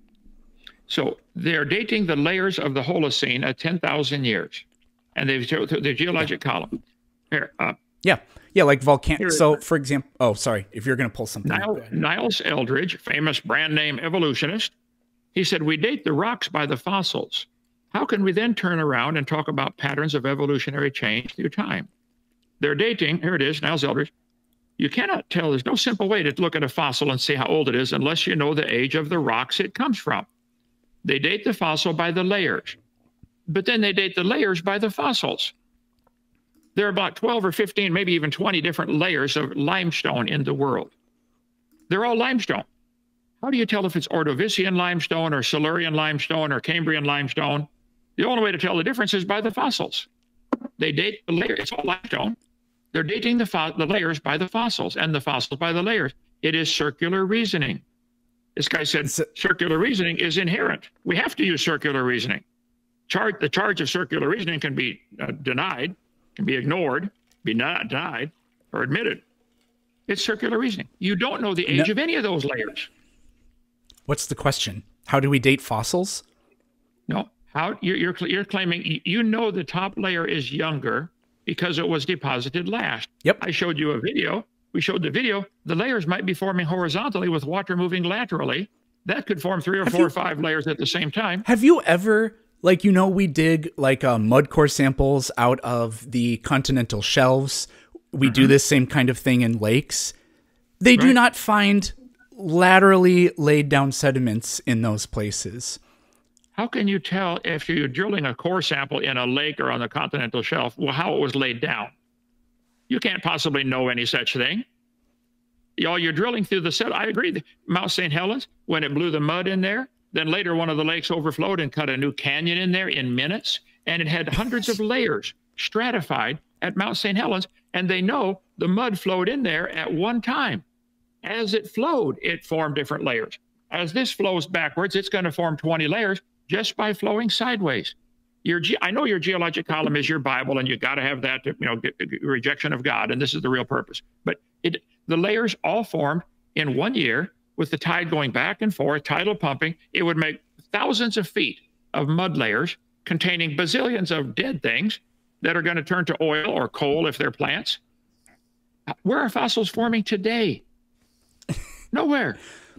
So they're dating the layers of the Holocene at ten thousand years. And they've the geologic yeah. column. Here, uh, yeah. Yeah, like volcano. So, for example, oh, sorry, if you're going to pull something. Niles, Niles Eldredge, famous brand name evolutionist, he said, we date the rocks by the fossils. How can we then turn around and talk about patterns of evolutionary change through time? They're dating, here it is, Niles Eldredge. You cannot tell, there's no simple way to look at a fossil and see how old it is unless you know the age of the rocks it comes from. They date the fossil by the layers, but then they date the layers by the fossils. There are about twelve or fifteen, maybe even twenty different layers of limestone in the world. They're all limestone. How do you tell if it's Ordovician limestone or Silurian limestone or Cambrian limestone? The only way to tell the difference is by the fossils. They date the layers. It's all limestone. They're dating the, the layers by the fossils and the fossils by the layers. It is circular reasoning. This guy said circular reasoning is inherent. We have to use circular reasoning. Char the charge of circular reasoning can be uh, denied, can be ignored, be not denied, or admitted. It's circular reasoning. You don't know the age no. of any of those layers. What's the question? How do we date fossils? No. How you're you're, you're claiming you know the top layer is younger because it was deposited last. Yep. I showed you a video. We showed the video. The layers might be forming horizontally with water moving laterally. That could form three or have four you, or five layers at the same time. Have you ever... Like, you know, we dig like uh, mud core samples out of the continental shelves. We mm-hmm. do this same kind of thing in lakes. They right. do not find laterally laid down sediments in those places. How can you tell if you're drilling a core sample in a lake or on the continental shelf, well, how it was laid down? You can't possibly know any such thing. You know, you're drilling through the set. I agree. Mount Saint Helens, when it blew the mud in there, then later one of the lakes overflowed and cut a new canyon in there in minutes. And it had hundreds of layers stratified at Mount Saint Helens. And they know the mud flowed in there at one time. As it flowed, it formed different layers. As this flows backwards, it's going to form twenty layers just by flowing sideways. Your ge I know your geologic column is your Bible, and you got to have that to, you know, get, get rejection of God, and this is the real purpose. But it, the layers all formed in one year. With the tide going back and forth, tidal pumping, it would make thousands of feet of mud layers containing bazillions of dead things that are going to turn to oil or coal if they're plants. Where are fossils forming today? Nowhere.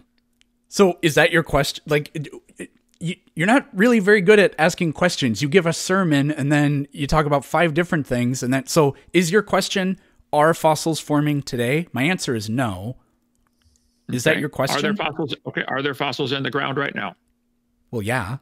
So is that your question? Like, you're not really very good at asking questions. You give a sermon and then you talk about five different things. And that, so is your question, are fossils forming today? My answer is no. Is okay. that your question? Are there fossils? Okay. Are there fossils in the ground right now? Well, yeah.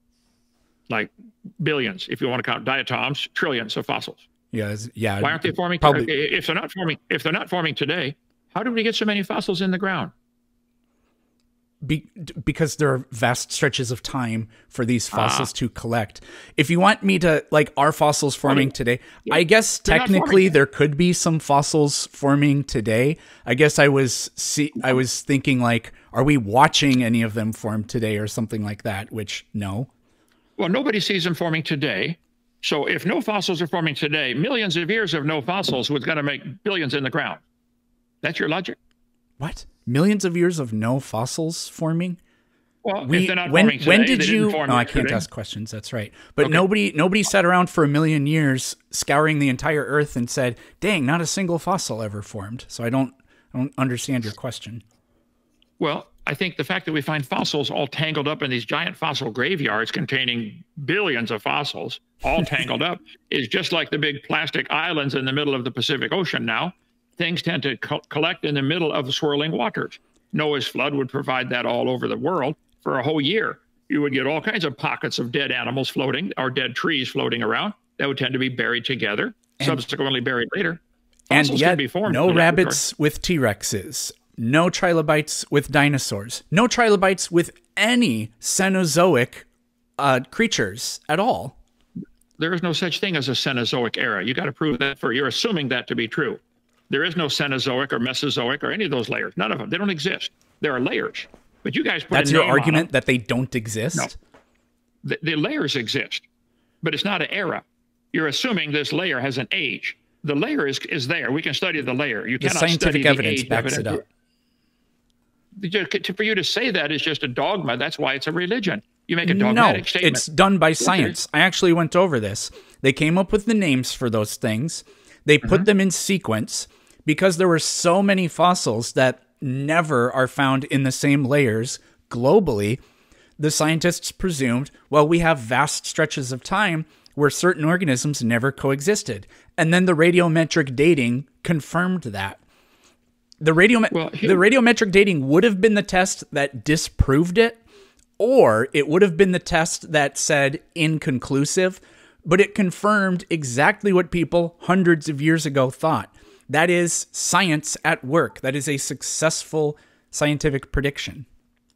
Like billions, if you want to count diatoms, trillions of fossils. Yeah. Yeah. Why aren't they forming? Probably. If they're not forming, if they're not forming today, how did we get so many fossils in the ground? be, because there are vast stretches of time for these fossils Ah. to collect. If you want me to, like, are fossils forming today? Yeah, I guess they're not technically forming. there could be some fossils forming today. I guess I was see, I was thinking, like, are we watching any of them form today or something like that? Which no. Well, nobody sees them forming today. So if no fossils are forming today, millions of years of no fossils was going to make billions in the ground. That's your logic? What? Millions of years of no fossils forming? Well, We, if they're not when forming today, when they did didn't you? form No, I can't yesterday. ask questions. That's right. But Okay. nobody nobody sat around for a million years scouring the entire Earth and said, "Dang, not a single fossil ever formed." So I don't I don't understand your question. Well, I think the fact that we find fossils all tangled up in these giant fossil graveyards containing billions of fossils, all tangled up, is just like the big plastic islands in the middle of the Pacific Ocean now. Things tend to co- collect in the middle of the swirling waters. Noah's flood would provide that all over the world for a whole year. You would get all kinds of pockets of dead animals floating or dead trees floating around that would tend to be buried together, And- subsequently buried later. And Fossils yet, can be formed no in the laboratory. rabbits with T-Rexes, no trilobites with dinosaurs, no trilobites with any Cenozoic uh, creatures at all. There is no such thing as a Cenozoic era. You got to prove that for you're assuming that to be true. There is no Cenozoic or Mesozoic or any of those layers. None of them. They don't exist. There are layers. But you guys put That's a your name on argument them. that they don't exist? No. The, the layers exist, but it's not an era. You're assuming this layer has an age. The layer is is there. We can study the layer. You The cannot study scientific the evidence age backs of it up. To- For you to say that is just a dogma. That's why it's a religion. You make a No, dogmatic statement. it's done by it science. I actually went over this. They came up with the names for those things. They put Mm-hmm. them in sequence because there were so many fossils that never are found in the same layers globally. The scientists presumed, well, we have vast stretches of time where certain organisms never coexisted. And then the radiometric dating confirmed that. The, radiome- Well, here- the radiometric dating would have been the test that disproved it, or it would have been the test that said inconclusive, but it confirmed exactly what people hundreds of years ago thought. That is science at work. That is a successful scientific prediction.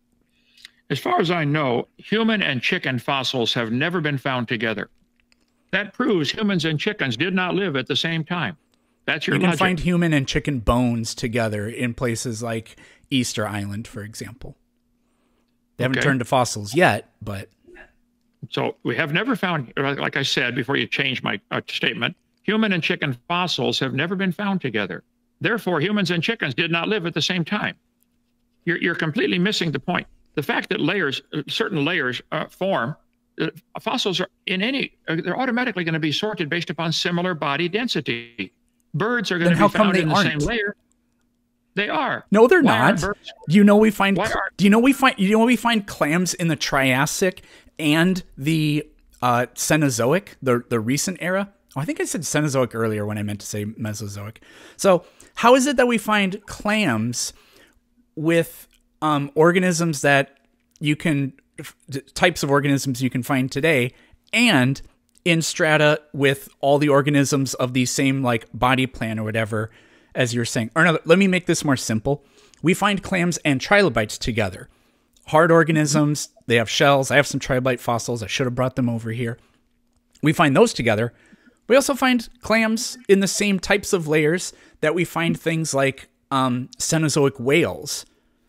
As far as I know, human and chicken fossils have never been found together. That proves humans and chickens did not live at the same time. That's your You can logic. find human and chicken bones together in places like Easter Island, for example. They haven't Okay. turned to fossils yet, but So we have never found, like I said before you changed my uh, statement, human and chicken fossils have never been found together. Therefore, humans and chickens did not live at the same time. You're, you're completely missing the point. The fact that layers, uh, certain layers uh, form, uh, fossils are in any, uh, they're automatically going to be sorted based upon similar body density. Birds are going Then to how be come found they in the aren't? same layer. They are. no, they're Why aren't not. birds- Do you know we find? Why aren't- Do you know we find? You know we find clams in the Triassic and the uh, Cenozoic, the the recent era. Oh, I think I said Cenozoic earlier when I meant to say Mesozoic. So how is it that we find clams with um, organisms that you can types of organisms you can find today, and in strata with all the organisms of the same like body plan or whatever, as you're saying? Or no, let me make this more simple. We find clams and trilobites together. Hard organisms, they have shells. I have some trilobite fossils. I should have brought them over here. We find those together. We also find clams in the same types of layers that we find things like um, Cenozoic whales.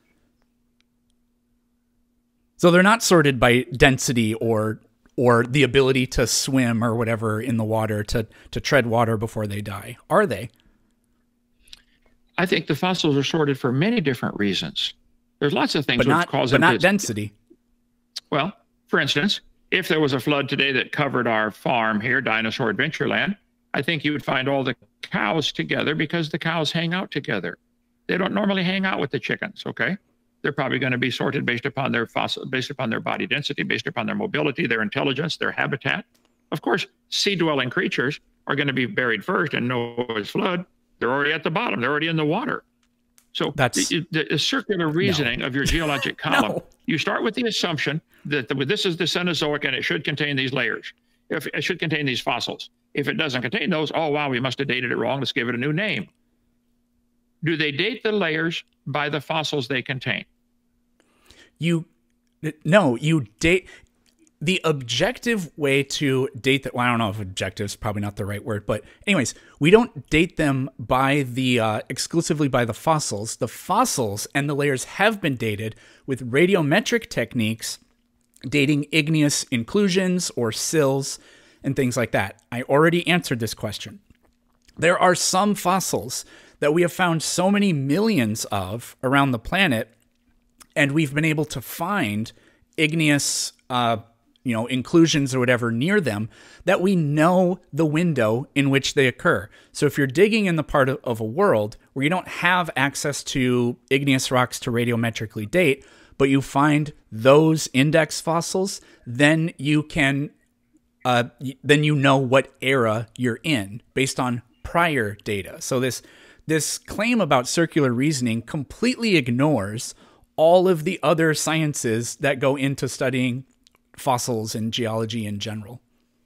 So they're not sorted by density or or the ability to swim or whatever in the water, to, to tread water before they die, are they? I think the fossils are sorted for many different reasons. There's lots of things But which not, cause but them not to, density. Well, for instance, if there was a flood today that covered our farm here, Dinosaur Adventureland, I think you would find all the cows together because the cows hang out together. They don't normally hang out with the chickens, okay? They're probably going to be sorted based upon their fossil, based upon their body density, based upon their mobility, their intelligence, their habitat. Of course, sea-dwelling creatures are going to be buried first in Noah's flood. They're already at the bottom. They're already in the water. So That's- the, the, the circular reasoning of your geologic column, No. you start with the assumption that the, this is the Cenozoic and it should contain these layers. If it should contain these fossils. If it doesn't contain those, oh, wow, we must have dated it wrong. Let's give it a new name. Do they date the layers by the fossils they contain? You, no, you date. The objective way to date that, well, I don't know if objective is probably not the right word, but anyways, we don't date them by the, uh, exclusively by the fossils. The fossils and the layers have been dated with radiometric techniques, dating igneous inclusions or sills and things like that. I already answered this question. There are some fossils that we have found so many millions of around the planet, and we've been able to find igneous uh, you know, inclusions or whatever near them that we know the window in which they occur. So if you're digging in the part of, of a world where you don't have access to igneous rocks to radiometrically date, but you find those index fossils, then you can, uh, then you know what era you're in based on prior data. So this, this claim about circular reasoning completely ignores all of the other sciences that go into studying fossils and geology in general.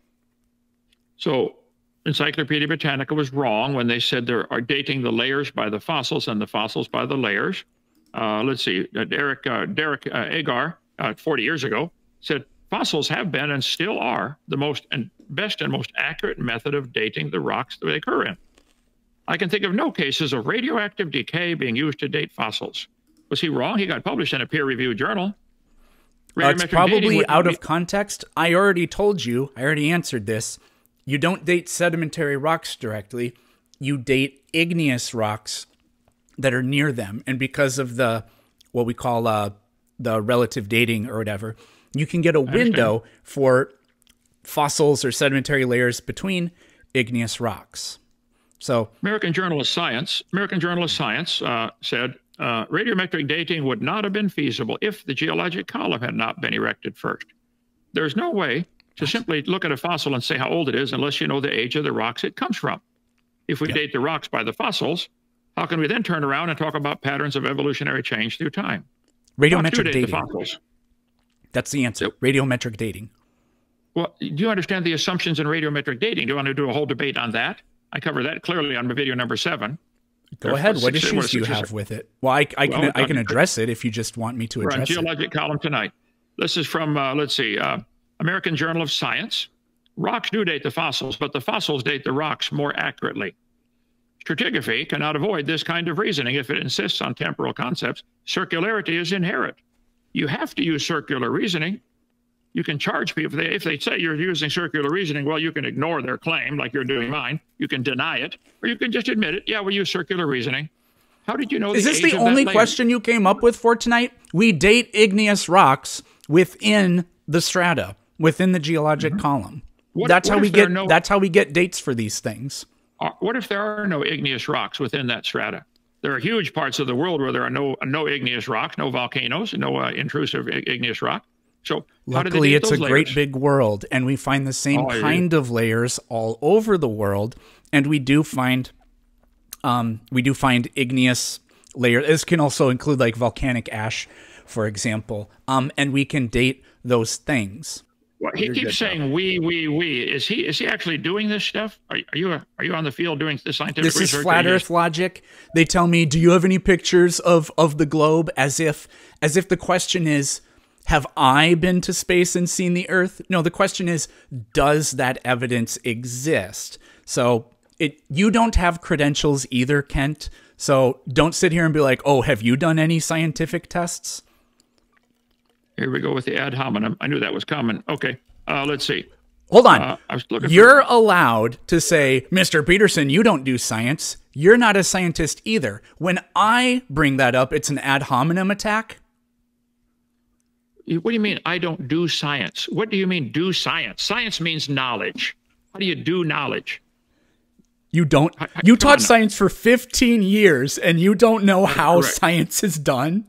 So Encyclopedia Britannica was wrong when they said they are dating the layers by the fossils and the fossils by the layers. Uh, let's see, uh, Derek, uh, Derek uh, Agar, uh, forty years ago, said fossils have been and still are the most and best and most accurate method of dating the rocks that they occur in. I can think of no cases of radioactive decay being used to date fossils. Was he wrong? He got published in a peer-reviewed journal. Uh, it's probably out of context. I already told you, I already answered this. You don't date sedimentary rocks directly. You date igneous rocks that are near them. And because of the, what we call uh, the relative dating or whatever, you can get a window for fossils or sedimentary layers between igneous rocks. So American Journal of Science, American Journal of Science uh, said, Uh, radiometric dating would not have been feasible if the geologic column had not been erected first. There's no way to simply look at a fossil and say how old it is unless you know the age of the rocks it comes from. If we yep. date the rocks by the fossils, how can we then turn around and talk about patterns of evolutionary change through time? Radiometric dating. The fossils. That's the answer. So, radiometric dating. Well, do you understand the assumptions in radiometric dating? Do you want to do a whole debate on that? I cover that clearly on video number seven. Go ahead. What issues do you have with it? Well, I, I can well, I can address it if you just want me to address it. We're on geologic column tonight. This is from, uh, let's see, uh, American Journal of Science. Rocks do date the fossils, but the fossils date the rocks more accurately. Stratigraphy cannot avoid this kind of reasoning if it insists on temporal concepts. Circularity is inherent. You have to use circular reasoning. You can charge people. If they, if they say you're using circular reasoning, well, you can ignore their claim like you're doing mine. You can deny it, or you can just admit it. Yeah, we use circular reasoning. How did you know? Is this the only question you came up with for tonight? We date igneous rocks within the strata, within the geologic mm-hmm. column. What, that's what how we get. No, that's how we get dates for these things. Uh, what if there are no igneous rocks within that strata? There are huge parts of the world where there are no no igneous rocks, no volcanoes, no uh, intrusive igneous rock. So luckily, it's a layers? great big world, and we find the same oh, kind yeah. of layers all over the world, and we do find, um, we do find igneous layers. This can also include like volcanic ash, for example, um, and we can date those things. Well, he You're keeps saying we, we, we. Is he is he actually doing this stuff? Are, are you are you on the field doing the scientific this research? This is flat Earth logic. They tell me, "Do you have any pictures of of the globe?" As if as if the question is, have I been to space and seen the Earth? No, the question is, does that evidence exist? So it you don't have credentials either, Kent. So don't sit here and be like, oh, have you done any scientific tests? Here we go with the ad hominem. I knew that was coming. Okay, uh, let's see. Hold on. Uh, I was looking You're for... allowed to say, Mister Peterson, you don't do science. You're not a scientist either. When I bring that up, it's an ad hominem attack. What do you mean, I don't do science? What do you mean, do science? Science means knowledge. How do you do knowledge? You don't. I, I, you taught science for fifteen years, and you don't know how Correct. Science is done?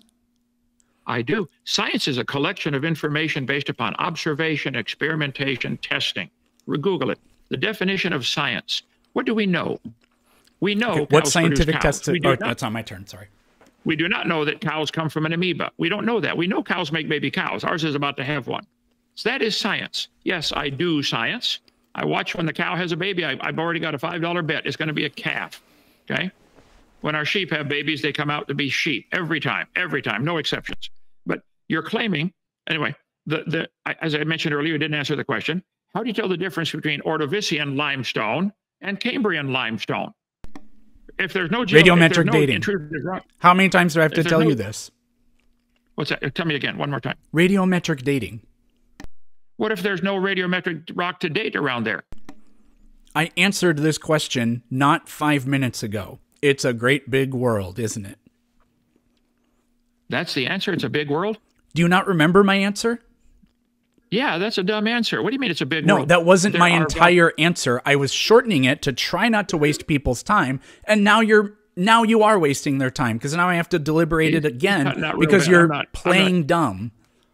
I do. Science is a collection of information based upon observation, experimentation, testing. Google it. The definition of science. What do we know? We know okay, what scientific tests. Oh, not, that's on my turn. Sorry. We do not know that cows come from an amoeba. We don't know that. We know cows make baby cows. Ours is about to have one. So that is science. Yes, I do science. I watch when the cow has a baby. I, I've already got a five dollar bet. It's going to be a calf. Okay. When our sheep have babies, they come out to be sheep every time, every time, no exceptions. But you're claiming, anyway, the, the, as I mentioned earlier, you didn't answer the question. How do you tell the difference between Ordovician limestone and Cambrian limestone? If there's no radiometric no dating, how many times do I have to tell no, you this? What's that? Tell me again, one more time. Radiometric dating. What if there's no radiometric rock to date around there? I answered this question not five minutes ago. It's a great big world, isn't it? That's the answer? It's a big world? Do you not remember my answer? Yeah, that's a dumb answer. What do you mean it's a big no, world? No, that wasn't there my entire answer. I was shortening it to try not to waste people's time. And now you're now you are wasting their time because now I have to deliberate it again not, not because you're not, playing not, dumb.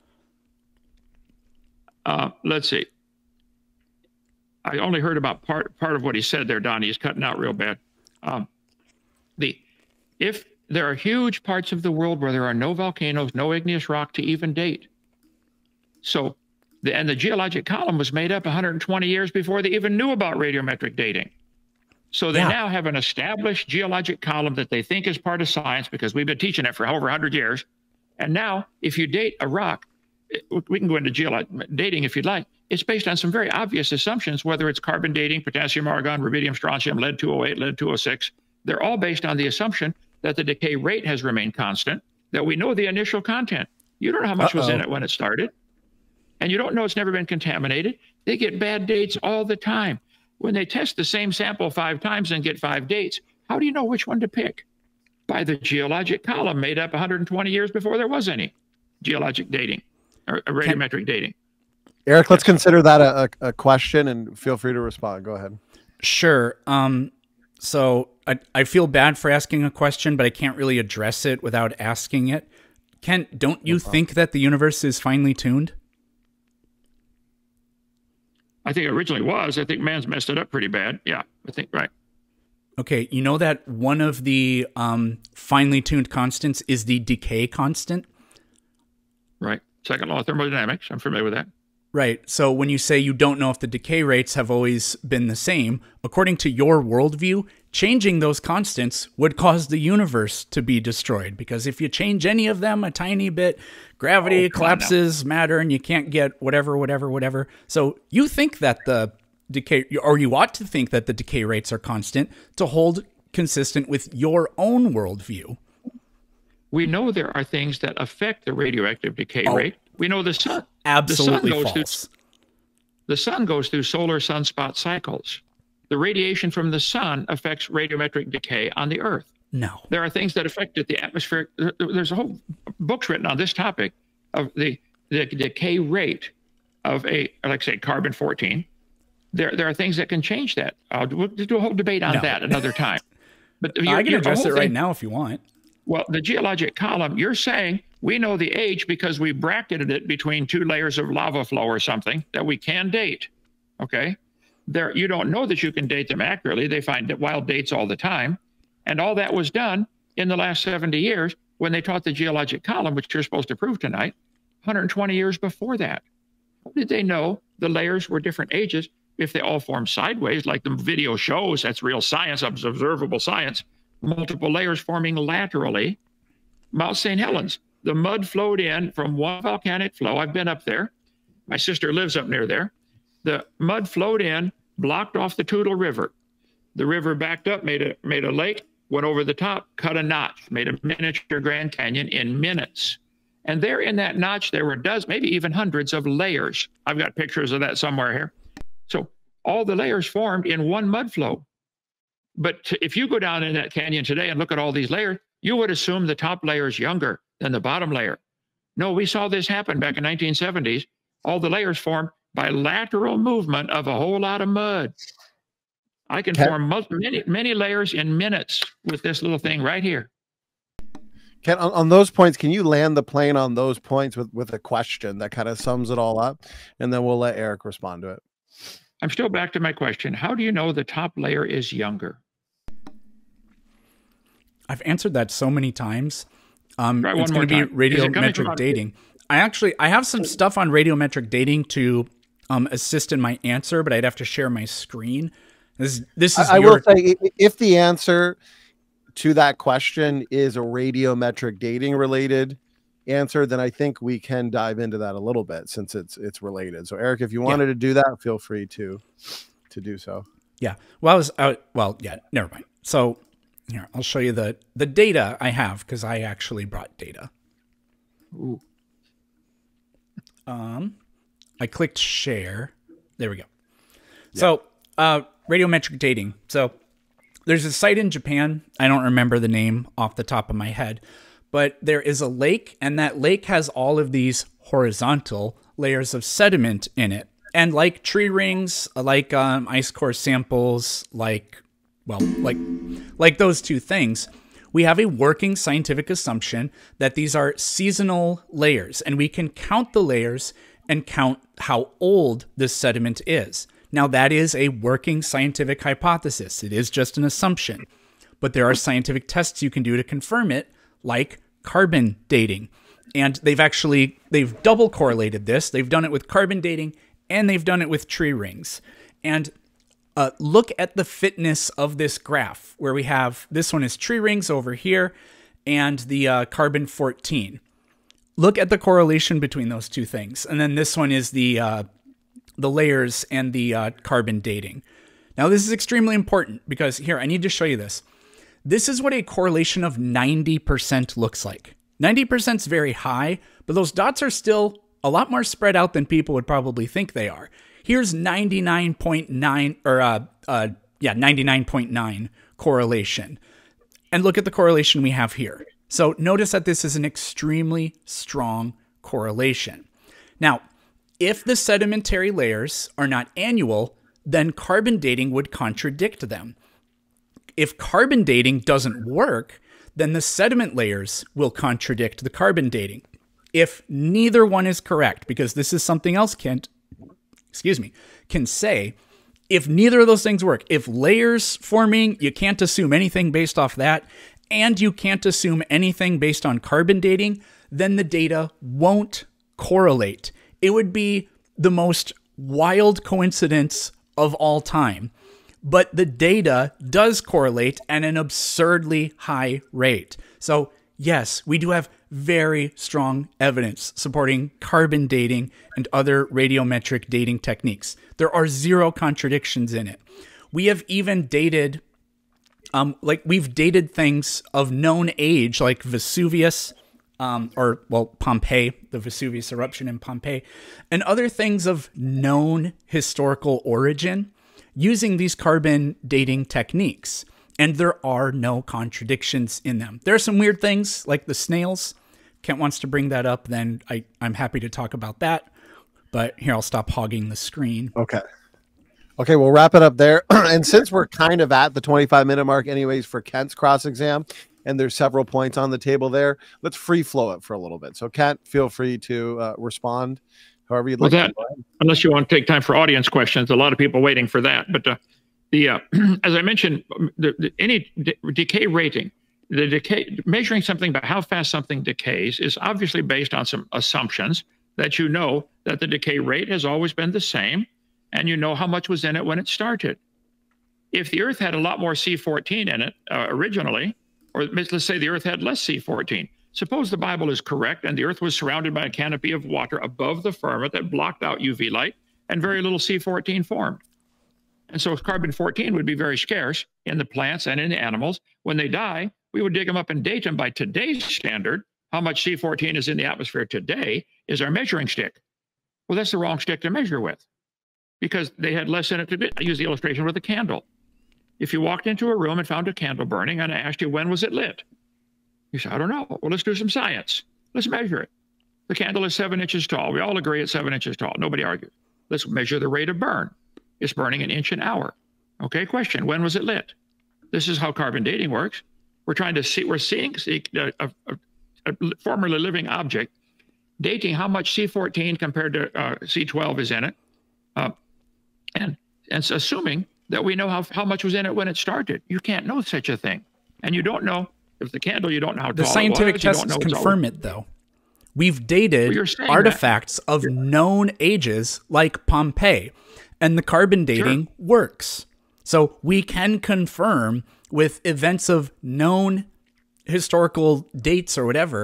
Uh, let's see. I only heard about part part of what he said there, Donnie. He's cutting out real bad. Um, the if there are huge parts of the world where there are no volcanoes, no igneous rock to even date. So The, and the geologic column was made up one hundred twenty years before they even knew about radiometric dating. So they yeah. now have an established geologic column that they think is part of science because we've been teaching it for over one hundred years. And now, if you date a rock, we can go into geologic dating if you'd like. It's based on some very obvious assumptions, whether it's carbon dating, potassium, argon, rubidium, strontium, lead two oh eight, lead two oh six. They're all based on the assumption that the decay rate has remained constant, that we know the initial content. You don't know how much Uh-oh. was in it when it started. And you don't know it's never been contaminated. They get bad dates all the time. When they test the same sample five times and get five dates, how do you know which one to pick? By the geologic column made up one hundred twenty years before there was any geologic dating or radiometric dating. Eric, let's consider that a, a, a question and feel free to respond. Go ahead. Sure. Um, so I, I feel bad for asking a question, but I can't really address it without asking it. Kent, don't you no think that the universe is finely tuned? I think it originally was. I think man's messed it up pretty bad. Yeah, I think, right. Okay, you know that one of the um, finely tuned constants is the decay constant? Right. Second law of thermodynamics. I'm familiar with that. Right. So when you say you don't know if the decay rates have always been the same, according to your worldview, changing those constants would cause the universe to be destroyed. Because if you change any of them a tiny bit, gravity oh, collapses matter and you can't get whatever, whatever, whatever. So you think that the decay, or you ought to think that the decay rates are constant to hold consistent with your own worldview. We know there are things that affect the radioactive decay oh. rate. We know the sun. Absolutely the sun goes false. Through, the sun goes through solar sunspot cycles. The radiation from the sun affects radiometric decay on the Earth. No. There are things that affect it, the atmospheric. There's a whole books written on this topic of the, the decay rate of a, like say, carbon fourteen. There, there are things that can change that. I'll do, we'll do a whole debate on no. that another time. But no, I can address it right thing, now if you want. Well, the geologic column, you're saying we know the age because we bracketed it between two layers of lava flow or something that we can date. Okay? There, you don't know that you can date them accurately. They find wild dates all the time. And all that was done in the last seventy years when they taught the geologic column, which you're supposed to prove tonight, one hundred twenty years before that. How did they know the layers were different ages if they all formed sideways, like the video shows? That's real science, observable science. Multiple layers forming laterally. Mount Saint Helens, the mud flowed in from one volcanic flow. I've been up there. My sister lives up near there. The mud flowed in, blocked off the Toutle River. The river backed up, made a, made a lake, went over the top, cut a notch, made a miniature Grand Canyon in minutes. And there in that notch, there were dozens, maybe even hundreds of layers. I've got pictures of that somewhere here. So all the layers formed in one mud flow. But to, if you go down in that canyon today and look at all these layers, you would assume the top layer is younger than the bottom layer. No, we saw this happen back in nineteen seventies. All the layers formed by lateral movement of a whole lot of mud. I can Ken, form multi, many, many layers in minutes with this little thing right here. Ken, on, on those points, can you land the plane on those points with, with a question that kind of sums it all up? And then we'll let Eric respond to it. I'm still back to my question. How do you know the top layer is younger? I've answered that so many times. Um, right, it's going to be radiometric dating. I actually, I have some stuff on radiometric dating to um, assist in my answer, but I'd have to share my screen. This, this is I, I your... will say, if the answer to that question is a radiometric dating related answer, then I think we can dive into that a little bit since it's it's related. So Eric, if you wanted yeah. to do that, feel free to to do so. Yeah. Well, I was uh, well, yeah, never mind. So here, I'll show you the the data I have because I actually brought data. Ooh. Um, I clicked share. There we go. Yeah. So, uh, radiometric dating. So there's a site in Japan. I don't remember the name off the top of my head, but there is a lake, and that lake has all of these horizontal layers of sediment in it. And like tree rings, like um, ice core samples, like, well, like, like those two things, we have a working scientific assumption that these are seasonal layers, and we can count the layers and count how old this sediment is. Now, that is a working scientific hypothesis. It is just an assumption, but there are scientific tests you can do to confirm it, like carbon dating. And they've actually, they've double correlated this. They've done it with carbon dating, and they've done it with tree rings. And uh, look at the fitness of this graph, where we have, this one is tree rings over here, and the uh, carbon fourteen. Look at the correlation between those two things. And then this one is the uh, the layers and the uh, carbon dating. Now, this is extremely important because here, I need to show you this. This is what a correlation of ninety percent looks like. ninety percent is very high, but those dots are still a lot more spread out than people would probably think they are. Here's ninety-nine point nine, or uh, uh, yeah, ninety-nine point nine correlation. And look at the correlation we have here. So notice that this is an extremely strong correlation. Now, if the sedimentary layers are not annual, then carbon dating would contradict them. If carbon dating doesn't work, then the sediment layers will contradict the carbon dating. If neither one is correct, because this is something else Kent, excuse me, can say, if neither of those things work, if layers forming, you can't assume anything based off that, and you can't assume anything based on carbon dating, then the data won't correlate. It would be the most wild coincidence of all time. But the data does correlate at an absurdly high rate. So yes, we do have very strong evidence supporting carbon dating and other radiometric dating techniques. There are zero contradictions in it. We have even dated, um, like we've dated things of known age, like Vesuvius, um, or well, Pompeii, the Vesuvius eruption in Pompeii, and other things of known historical origin using these carbon dating techniques. And there are no contradictions in them. There are some weird things like the snails. Kent wants to bring that up, then I, I'm happy to talk about that. But here, I'll stop hogging the screen. Okay. Okay, we'll wrap it up there. And since we're kind of at the twenty-five minute mark anyways for Kent's cross exam, and there's several points on the table there, let's free flow it for a little bit. So Kent, feel free to uh, respond however you'd like. Well, that, unless you want to take time for audience questions, a lot of people waiting for that. But uh, the uh, as I mentioned, the, the, any de decay rating, the decay measuring something by how fast something decays is obviously based on some assumptions that you know that the decay rate has always been the same, and you know how much was in it when it started. If the Earth had a lot more C fourteen in it uh, originally, or let's say the Earth had less C fourteen, suppose the Bible is correct and the Earth was surrounded by a canopy of water above the firmament that blocked out U V light and very little C fourteen formed. And so carbon fourteen would be very scarce in the plants and in the animals. When they die, we would dig them up and date them by today's standard. How much C fourteen is in the atmosphere today is our measuring stick. Well, that's the wrong stick to measure with because they had less in it to do. I use the illustration with a candle. If you walked into a room and found a candle burning and I asked you, when was it lit? You say, I don't know. Well, let's do some science. Let's measure it. The candle is seven inches tall. We all agree it's seven inches tall. Nobody argues. Let's measure the rate of burn. It's burning an inch an hour. Okay, question, when was it lit? This is how carbon dating works. We're trying to see, we're seeing a, a, a, a formerly living object, dating how much C fourteen compared to uh, C twelve is in it, uh, and, and assuming that we know how, how much was in it when it started. You can't know such a thing. And you don't know, if the candle, you don't know how tall the scientific it was, tests confirm it, though. We've dated well, artifacts that. of known ages like Pompeii, and the carbon dating sure. works. So we can confirm with events of known historical dates or whatever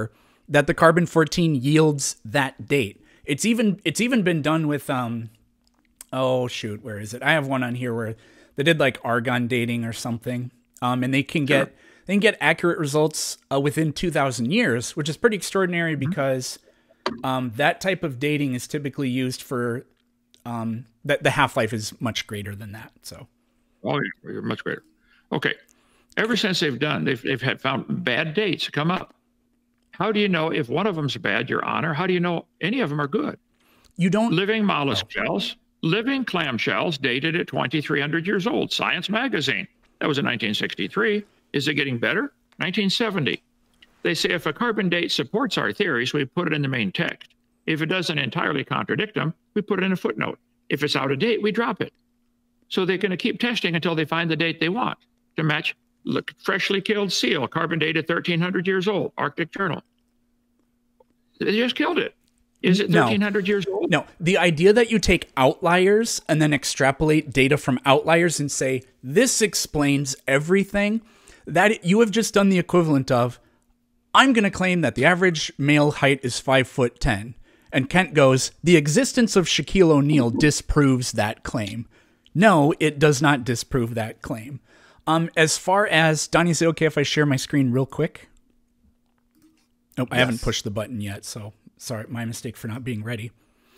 that the carbon fourteen yields that date. It's even it's even been done with um oh shoot, where is it? I have one on here where they did like argon dating or something. Um and they can get sure. they can get accurate results uh, within two thousand years, which is pretty extraordinary mm-hmm. because um that type of dating is typically used for um that the half-life is much greater than that. So oh, you're much greater. Okay. Ever since they've done, they've they've had found bad dates come up. How do you know if one of them's bad, Your Honor? How do you know any of them are good? You don't. Living mollusk shells, living clam shells dated at twenty-three hundred years old. Science Magazine. That was in nineteen sixty-three. Is it getting better? nineteen seventy. They say if a carbon date supports our theories, we put it in the main text. If it doesn't entirely contradict them, we put it in a footnote. If it's out of date, we drop it. So they're going to keep testing until they find the date they want to match. Look, freshly killed seal, carbon dated thirteen hundred years old, Arctic Journal. They just killed it. Is it thirteen hundred no. years old? No. The idea that you take outliers and then extrapolate data from outliers and say, this explains everything, that you have just done the equivalent of, I'm going to claim that the average male height is five foot ten. And Kent goes, the existence of Shaquille O'Neal disproves that claim. No, it does not disprove that claim. Um, as far as, Donnie, is it okay if I share my screen real quick? Nope, yes. I haven't pushed the button yet, so sorry, my mistake for not being ready.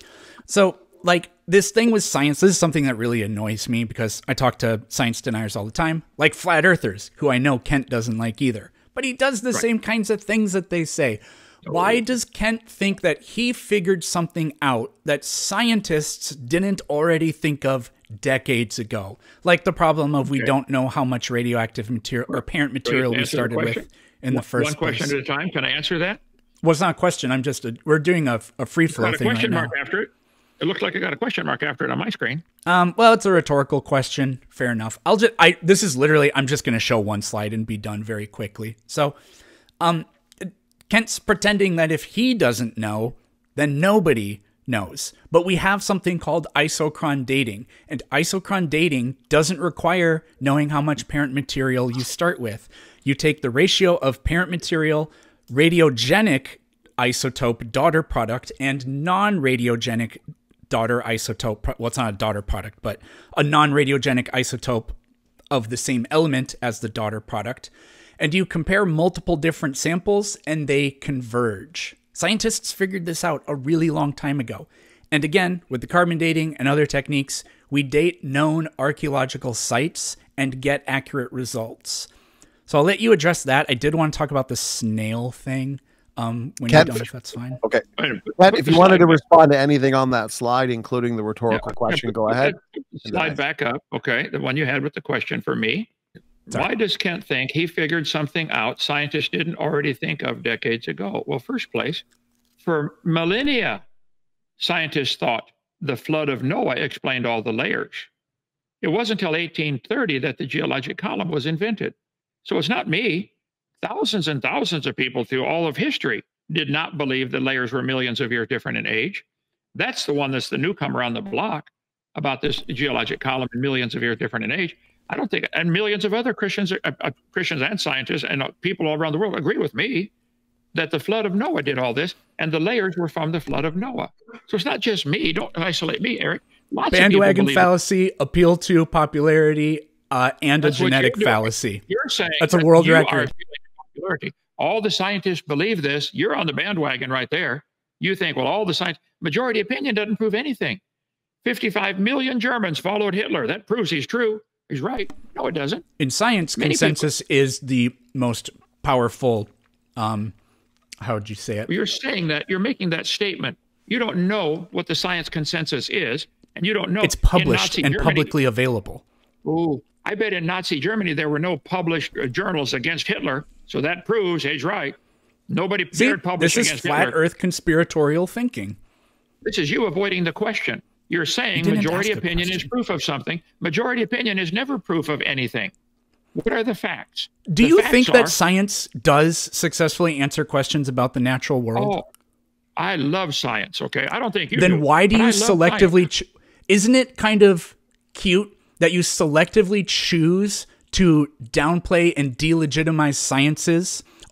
So, like, this thing with science, this is something that really annoys me because I talk to science deniers all the time, like flat earthers, who I know Kent doesn't like either. But he does the right. same kinds of things that they say. Why does Kent think that he figured something out that scientists didn't already think of decades ago? Like the problem of we okay. don't know how much radioactive material or parent material we started with in the first place. One question place. at a time. Can I answer that? Well, it's not a question. I'm just, a, we're doing a, a free flow thing right now. It's got a question right mark after it. It looked like I got a question mark after it on my screen. Um, well, it's a rhetorical question. Fair enough. I'll just, I, this is literally, I'm just going to show one slide and be done very quickly. So, um, Kent's pretending that if he doesn't know, then nobody knows. But we have something called isochron dating, and isochron dating doesn't require knowing how much parent material you start with. You take the ratio of parent material, radiogenic isotope daughter product, and non-radiogenic daughter isotope. Well, it's not a daughter product, but a non-radiogenic isotope of the same element as the daughter product. And you compare multiple different samples and they converge. Scientists figured this out a really long time ago. And again, with the carbon dating and other techniques, we date known archaeological sites and get accurate results. So I'll let you address that. I did want to talk about the snail thing um, when Kent, you're done, if that's fine. Okay. Kent, if you wanted to respond to anything on that slide, including the rhetorical yeah, question, go ahead. Slide back up. Okay. The one you had with the question for me. Sorry. Why does Kent think he figured something out scientists didn't already think of decades ago? Well, first place, for millennia, scientists thought the flood of Noah explained all the layers. It wasn't until eighteen thirty that the geologic column was invented. So it's not me. Thousands and thousands of people through all of history did not believe the layers were millions of years different in age. That's the one that's the newcomer on the block about this geologic column and millions of years different in age. I don't think, and millions of other Christians, uh, uh, Christians and scientists and uh, people all around the world agree with me that the flood of Noah did all this, and the layers were from the flood of Noah. So it's not just me. Don't isolate me, Eric. Lots Bandwagon of fallacy, it. appeal to popularity, uh, and That's a genetic you're fallacy. You're saying that's a world you record. Are popularity. All the scientists believe this. You're on the bandwagon right there. You think, well, all the science, majority opinion doesn't prove anything. fifty-five million Germans followed Hitler. That proves he's true. He's right. No, it doesn't. In science, Many consensus people. is the most powerful, um, how would you say it? You're saying that, you're making that statement. You don't know what the science consensus is, and you don't know. It's published and Germany, publicly available. Oh, I bet in Nazi Germany there were no published uh, journals against Hitler, so that proves he's right. Nobody See, dared publish this is against flat Hitler. Earth conspiratorial thinking. This is you avoiding the question. You're saying majority opinion is proof of something. Majority opinion is never proof of anything. What are the facts? Do the you facts think are, that science does successfully answer questions about the natural world? Oh, I love science, okay? I don't think you Then do. Then why do you selectively... Ch- isn't it kind of cute that you selectively choose to downplay and delegitimize sciences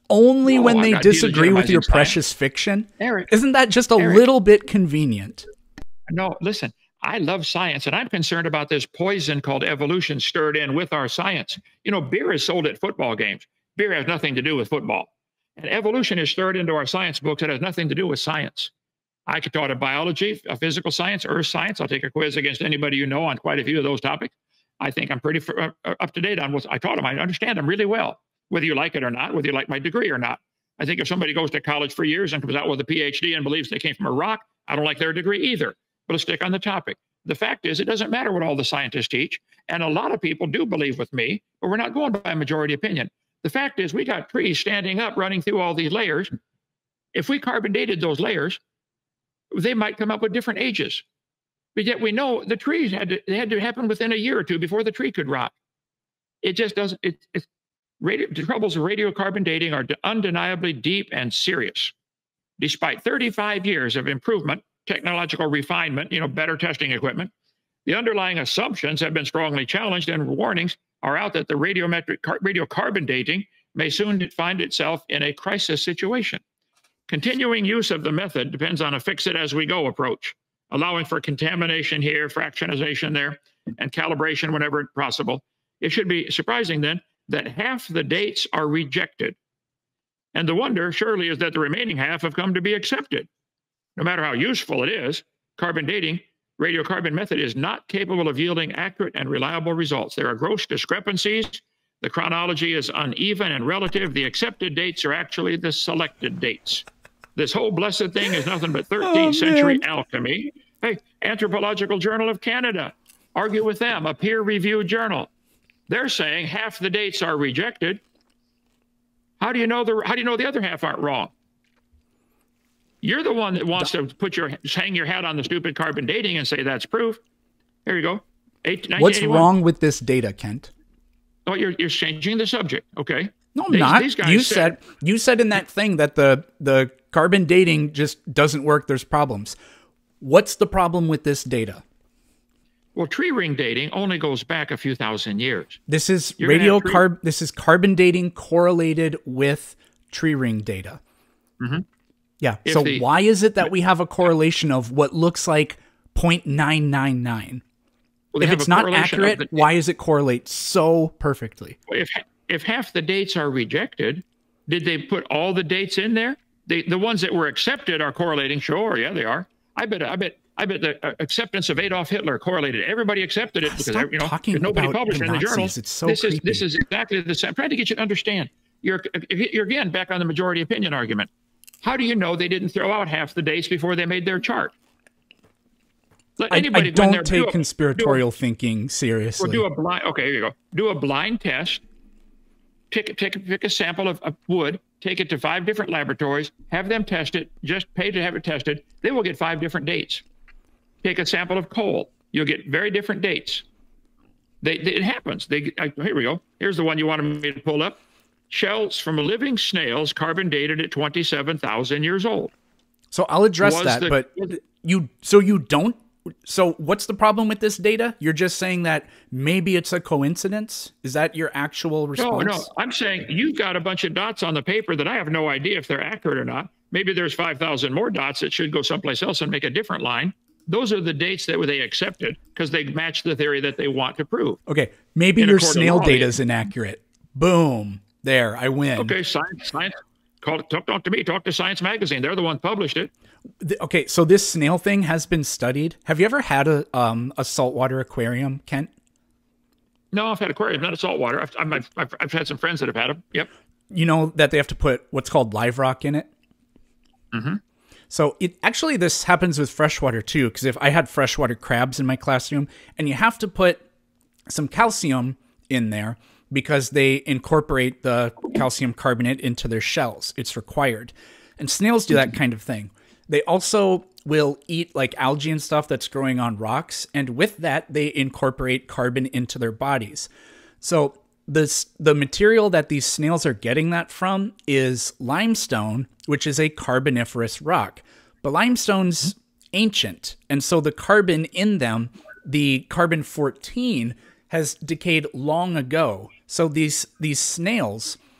only No, when I'm they not disagree with delegitimizing your science. precious fiction? Eric, Isn't that just a Eric. little bit convenient? No, listen, I love science, and I'm concerned about this poison called evolution stirred in with our science. You know, beer is sold at football games. Beer has nothing to do with football. And evolution is stirred into our science books that has nothing to do with science. I could taught a biology, a physical science, earth science. I'll take a quiz against anybody you know on quite a few of those topics. I think I'm pretty uh, up to date on what I taught them. I understand them really well, whether you like it or not, whether you like my degree or not. I think if somebody goes to college for years and comes out with a P H D and believes they came from a rock, I don't like their degree either. But let's stick on the topic. The fact is, it doesn't matter what all the scientists teach. And a lot of people do believe with me, but we're not going by majority opinion. The fact is, we got trees standing up running through all these layers. If we carbon dated those layers, they might come up with different ages. But yet we know the trees had to, they had to happen within a year or two before the tree could rot. It just doesn't, it, it's, radio, the troubles of radiocarbon dating are undeniably deep and serious. Despite thirty-five years of improvement, technological refinement, you know, better testing equipment, the underlying assumptions have been strongly challenged, and warnings are out that the radiometric radiocarbon dating may soon find itself in a crisis situation. Continuing use of the method depends on a fix-it-as-we-go approach, allowing for contamination here, fractionization there, and calibration whenever possible. It should be surprising then that half the dates are rejected. And the wonder surely is that the remaining half have come to be accepted. No matter how useful it is, carbon dating, radiocarbon method is not capable of yielding accurate and reliable results. There are gross discrepancies. The chronology is uneven and relative. The accepted dates are actually the selected dates. This whole blessed thing is nothing but thirteenth century alchemy. Hey, Anthropological Journal of Canada, argue with them, a peer-reviewed journal. They're saying half the dates are rejected. How do you know the, how do you know the other half aren't wrong? You're the one that wants to put your, hang your hat on the stupid carbon dating and say that's proof. Here you go. Eight, What's wrong with this data, Kent? Oh, you're, you're changing the subject. Okay. No, I'm these, not. These guys you said, said you said in that thing that the the carbon dating just doesn't work. There's problems. What's the problem with this data? Well, tree ring dating only goes back a few thousand years. This is You're radio tree- carb. This is carbon dating correlated with tree ring data. Mm-hmm. Yeah. If so the- why is it that we have a correlation of what looks like zero point nine nine nine? Well, they If have it's a not correlation of accurate, the- why does it correlate so perfectly? If if half the dates are rejected, did they put all the dates in there? The the ones that were accepted are correlating. Sure, yeah, they are. I bet. I bet. I bet the uh, acceptance of Adolf Hitler correlated. Everybody accepted it because Stop you know talking because nobody about published the it in the Nazis. journals. It's so this is creepy. this is exactly the same. I'm trying to get you to understand. You're you're again back on the majority opinion argument. How do you know they didn't throw out half the dates before they made their chart? Let I, anybody I go in don't there, take do a- conspiratorial do a- thinking seriously. Or do a blind. Okay, here you go. Do a blind test. Pick pick pick a sample of, of wood. Take it to five different laboratories. Have them test it. Just pay to have it tested. They will get five different dates. Take a sample of coal. You'll get very different dates. They, they it happens. They I, here we go. Here's the one you wanted me to pull up. Shells from living snails, carbon dated at twenty-seven thousand years old. So I'll address Was that, the- but you so you don't so what's the problem with this data? You're just saying that maybe it's a coincidence? Is that your actual No, response? no. I'm saying you've got a bunch of dots on the paper that I have no idea if they're accurate or not. Maybe there's five thousand more dots that should go someplace else and make a different line. Those are the dates that they accepted because they match the theory that they want to prove. Okay, maybe In your a court of snail law, data yeah. is inaccurate. Boom. There, I win. Okay, science, science. Call, talk, talk to me. Talk to Science Magazine. They're the one published it. Th- Okay, so this snail thing has been studied. Have you ever had a um a saltwater aquarium, Kent? No, I've had aquariums, not a saltwater. I've, I've, I've, I've had some friends that have had them. Yep. You know that they have to put what's called live rock in it? Mm-hmm. So it actually this happens with freshwater too, because if I had freshwater crabs in my classroom, and you have to put some calcium in there because they incorporate the calcium carbonate into their shells. It's required. And snails do that kind of thing. They also will eat like algae and stuff that's growing on rocks, and with that they incorporate carbon into their bodies. So this the material that these snails are getting that from is limestone, which is a carboniferous rock. But limestone's ancient, and so the carbon in them, the carbon fourteen, has decayed long ago. So these these snails,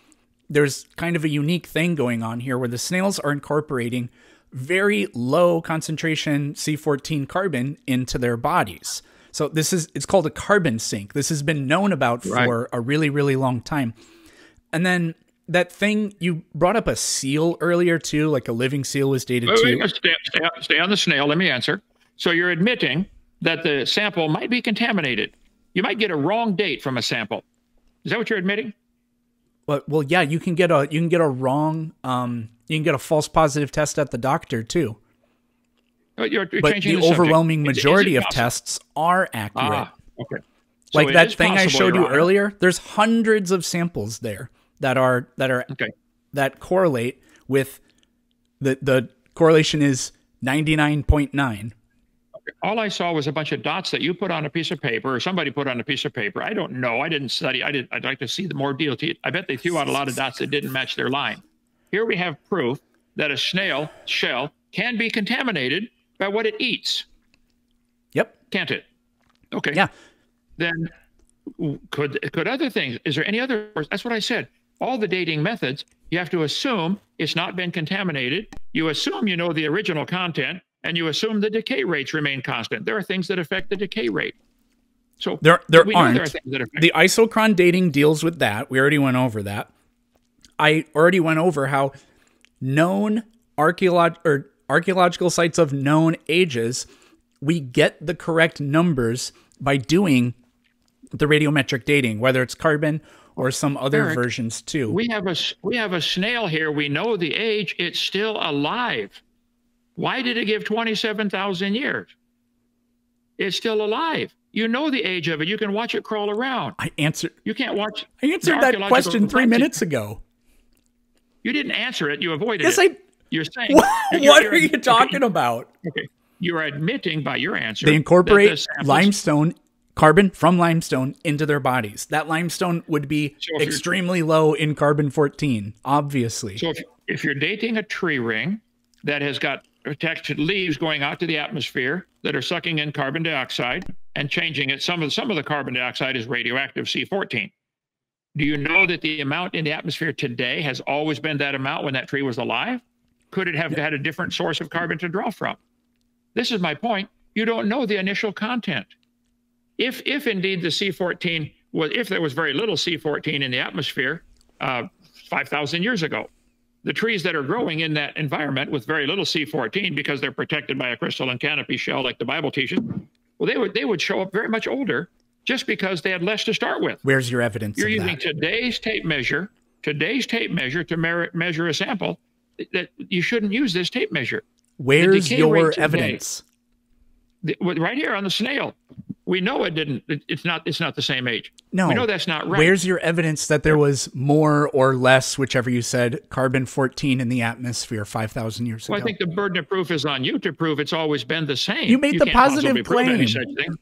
there's kind of a unique thing going on here where the snails are incorporating very low concentration C fourteen carbon into their bodies. So this is, it's called a carbon sink. This has been known about for right. a really, really long time. And then that thing, you brought up a seal earlier too, like a living seal was dated wait, too. Wait, stay, stay, stay on the snail. Let me answer. So you're admitting that the sample might be contaminated. You might get a wrong date from a sample. Is that what you're admitting? Well, well, yeah, you can get a, you can get a wrong, um, you can get a false positive test at the doctor too. But, you're, you're but the, the overwhelming subject. majority is, is of tests are accurate. Ah, okay. So like that thing possible, I showed you Honor. earlier, there's hundreds of samples there that are that are okay. that correlate with the the correlation is ninety-nine point nine. Okay. All I saw was a bunch of dots that you put on a piece of paper or somebody put on a piece of paper. I don't know. I didn't study. I did I'd like to see the more deal to it. I bet they threw out a lot of dots that didn't match their line. Here we have proof that a snail shell can be contaminated by what it eats. Yep. Can't it? Okay. Yeah. Then could could other things, is there any other, that's what I said. All the dating methods, you have to assume it's not been contaminated. You assume you know the original content, and you assume the decay rates remain constant. There are things that affect the decay rate. So there, there we aren't. There are things that affect. The isochron dating deals with that. We already went over that. I already went over how known archeolog- or archaeological sites of known ages, we get the correct numbers by doing the radiometric dating, whether it's carbon or some other Eric, versions too. We have a we have a snail here. We know the age. It's still alive. Why did it give twenty-seven thousand years? It's still alive. You know the age of it. You can watch it crawl around. I answered. You can't watch. I answered that question three minutes ago. You didn't answer it. You avoided yes, it. Yes, I. You're saying. What, you're, what you're, are you okay, talking about? Okay. You are admitting by your answer. They incorporate the samples, limestone, carbon from limestone into their bodies. That limestone would be so extremely low in carbon fourteen, obviously. So if, if you're dating a tree ring that has got protected leaves going out to the atmosphere that are sucking in carbon dioxide and changing it, some of, some of the carbon dioxide is radioactive C fourteen. Do you know that the amount in the atmosphere today has always been that amount when that tree was alive? Could it have had a different source of carbon to draw from? This is my point. You don't know the initial content. If, if indeed the C fourteen was, if there was very little C fourteen in the atmosphere uh, five thousand years ago, the trees that are growing in that environment with very little C fourteen because they're protected by a crystalline canopy shell like the Bible teaches, well, they would, they would show up very much older just because they had less to start with. Where's your evidence You're of using that? today's tape measure, today's tape measure to mer- measure a sample. That you shouldn't use this tape measure. Where's your evidence? The, right here on the snail. We know it didn't. It, it's not. It's not the same age. No, we know that's not right. Where's your evidence that there was more or less, whichever you said, carbon fourteen in the atmosphere five thousand years well, ago? I think the burden of proof is on you to prove it's always been the same. You made you the can't positive claim. Any such thing.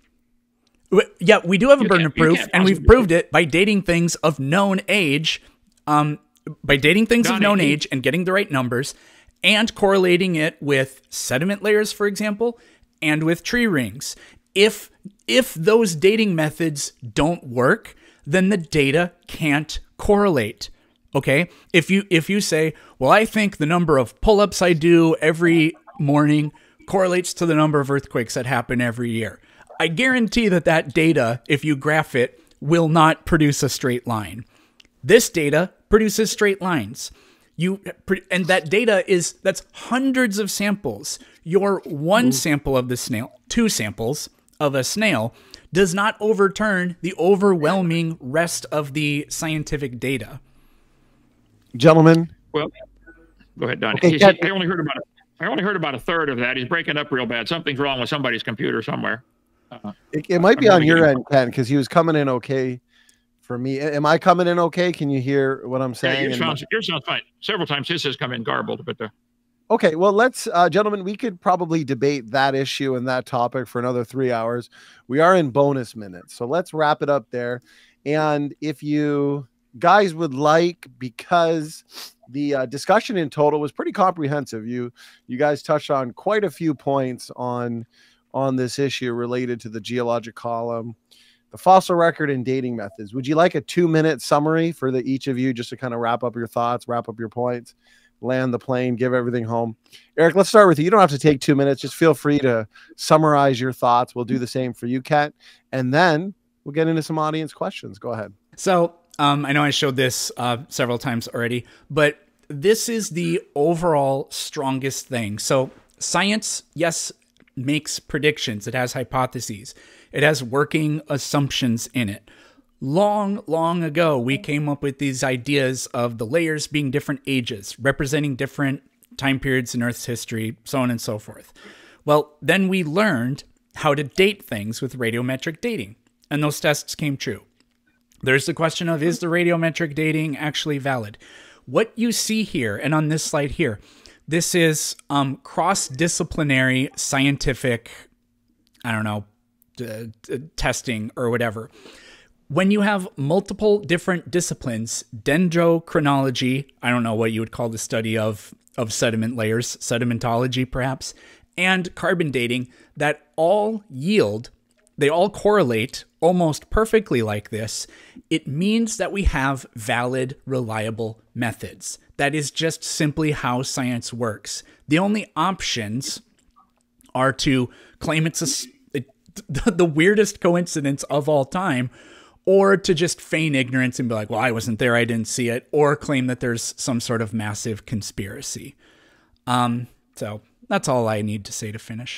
Yeah, we do have a you burden of proof, and we've proved prove. it by dating things of known age, um, by dating things Donnie, of known he, age and getting the right numbers, and correlating it with sediment layers, for example, and with tree rings. If if those dating methods don't work, then the data can't correlate. Okay? If you if you say, well, I think the number of pull-ups I do every morning correlates to the number of earthquakes that happen every year, I guarantee that that data, if you graph it, will not produce a straight line. This data produces straight lines. You and that data is that's hundreds of samples. Your one Ooh. sample of the snail, two samples of a snail, does not overturn the overwhelming rest of the scientific data. Gentlemen, well, go ahead, Donnie. Okay, I only heard about a, I only heard about a third of that. He's breaking up real bad. Something's wrong with somebody's computer somewhere. Uh, it, it might be on your end, Ken, because he was coming in okay. For me, am I coming in okay? Can you hear what I'm saying? Yeah, your sounds, your sounds fine. Several times his has come in garbled, but the... Okay, well, let's, uh, gentlemen, we could probably debate that issue and that topic for another three hours. We are in bonus minutes, so let's wrap it up there. And if you guys would like, because the uh, discussion in total was pretty comprehensive, you you guys touched on quite a few points on on this issue related to the geologic column, the fossil record, and dating methods. Would you like a two-minute summary for the each of you, just to kind of wrap up your thoughts, wrap up your points, land the plane, give everything home? Eric, let's start with you. You don't have to take two minutes. Just feel free to summarize your thoughts. We'll do the same for you, Kat, and then we'll get into some audience questions. Go ahead. So um, I know I showed this uh, several times already, but this is the overall strongest thing. So science, yes, makes predictions. It has hypotheses. It has working assumptions in it. Long, long ago, we came up with these ideas of the layers being different ages, representing different time periods in Earth's history, so on and so forth. Well, then we learned how to date things with radiometric dating, and those tests came true. There's the question of, is the radiometric dating actually valid? What you see here, and on this slide here, this is um, cross-disciplinary scientific, I don't know, uh, testing or whatever. When you have multiple different disciplines, dendrochronology, I don't know what you would call the study of, of sediment layers, sedimentology perhaps, and carbon dating, that all yield, they all correlate almost perfectly like this, it means that we have valid, reliable methods. That is just simply how science works. The only options are to claim it's a, it, the weirdest coincidence of all time, or to just feign ignorance and be like, well, I wasn't there, I didn't see it, or claim that there's some sort of massive conspiracy. Um, so that's all I need to say to finish.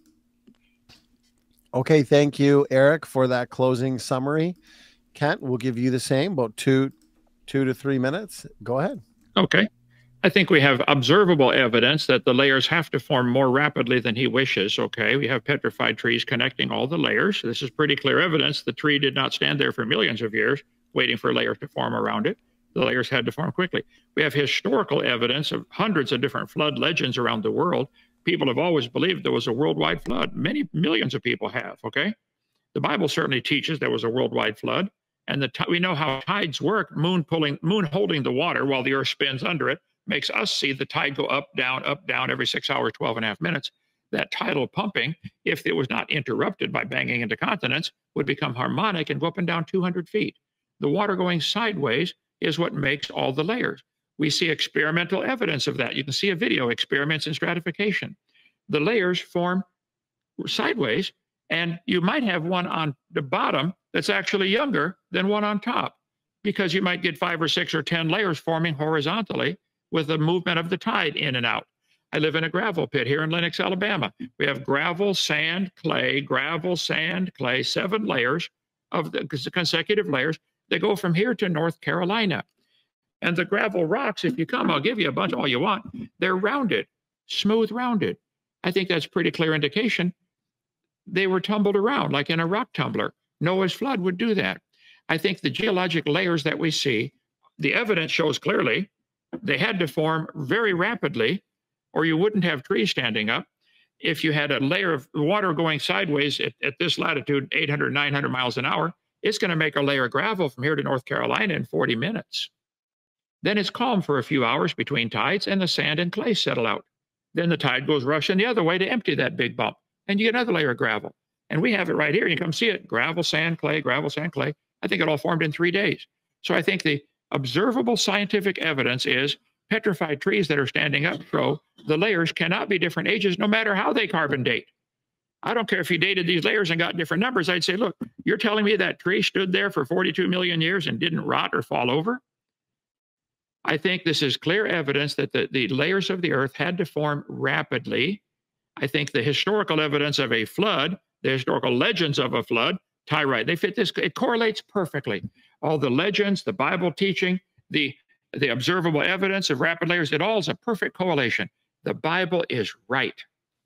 Okay, thank you, Eric, for that closing summary. Kent, we'll give you the same, about two, two to three minutes. Go ahead. Okay. I think we have observable evidence that the layers have to form more rapidly than he wishes. Okay. We have petrified trees connecting all the layers. This is pretty clear evidence. The tree did not stand there for millions of years waiting for layers to form around it. The layers had to form quickly. We have historical evidence of hundreds of different flood legends around the world. People have always believed there was a worldwide flood. Many millions of people have. Okay. The Bible certainly teaches there was a worldwide flood. And the we know how tides work. Moon pulling, moon holding the water while the earth spins under it makes us see the tide go up, down, up, down every six hours, twelve and a half minutes. That tidal pumping, if it was not interrupted by banging into continents, would become harmonic and go up and down two hundred feet. The water going sideways is what makes all the layers. We see experimental evidence of that. You can see a video, experiments in stratification. The layers form sideways, and you might have one on the bottom that's actually younger than one on top, because you might get five or six or ten layers forming horizontally with the movement of the tide in and out. I live in a gravel pit here in Lenox, Alabama. We have gravel, sand, clay, gravel, sand, clay, seven layers of the consecutive layers. They go from here to North Carolina. And the gravel rocks, if you come, I'll give you a bunch, all you want. They're rounded, smooth rounded. I think that's pretty clear indication they were tumbled around like in a rock tumbler. Noah's flood would do that. I think the geologic layers that we see, the evidence shows clearly they had to form very rapidly, or you wouldn't have trees standing up. If you had a layer of water going sideways at, at this latitude, eight hundred, nine hundred miles an hour, it's going to make a layer of gravel from here to North Carolina in forty minutes. Then it's calm for a few hours between tides, and the sand and clay settle out. Then the tide goes rushing the other way to empty that big bump, and you get another layer of gravel. And we have it right here. You come see it. Gravel, sand, clay, gravel, sand, clay. I think it all formed in three days. So I think the observable scientific evidence is petrified trees that are standing up show the layers cannot be different ages, no matter how they carbon date. I don't care if you dated these layers and got different numbers. I'd say, look, you're telling me that tree stood there for forty-two million years and didn't rot or fall over? I think this is clear evidence that the, the layers of the earth had to form rapidly. I think the historical evidence of a flood, the historical legends of a flood, tie right. They fit this. It correlates perfectly. All the legends, the Bible teaching, the, the observable evidence of rapid layers, it all is a perfect correlation. The Bible is right.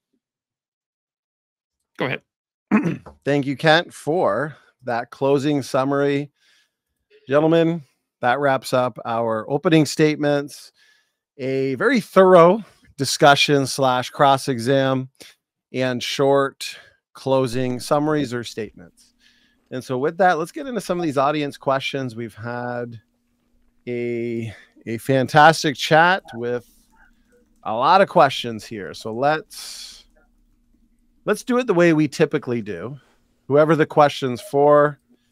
Go ahead. Thank you, Kent, for that closing summary. Gentlemen, that wraps up our opening statements, a very thorough discussion slash cross-exam, and short closing summaries or statements. And so with that, let's get into some of these audience questions. We've had a, a fantastic chat with a lot of questions here. So let's, let's do it the way we typically do. Whoever the question's for,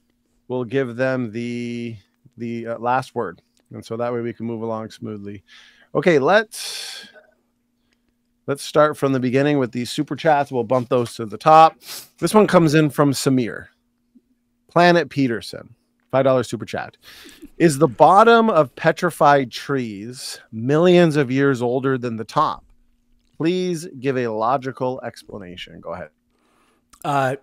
we'll give them the the uh, last word, and so that way we can move along smoothly. Okay, let's let's start from the beginning with these super chats. We'll bump those to the top. This one comes in from Samir. Planet Peterson, five dollar super chat. Is the bottom of petrified trees millions of years older than the top? Please give a logical explanation. Go ahead. Uh,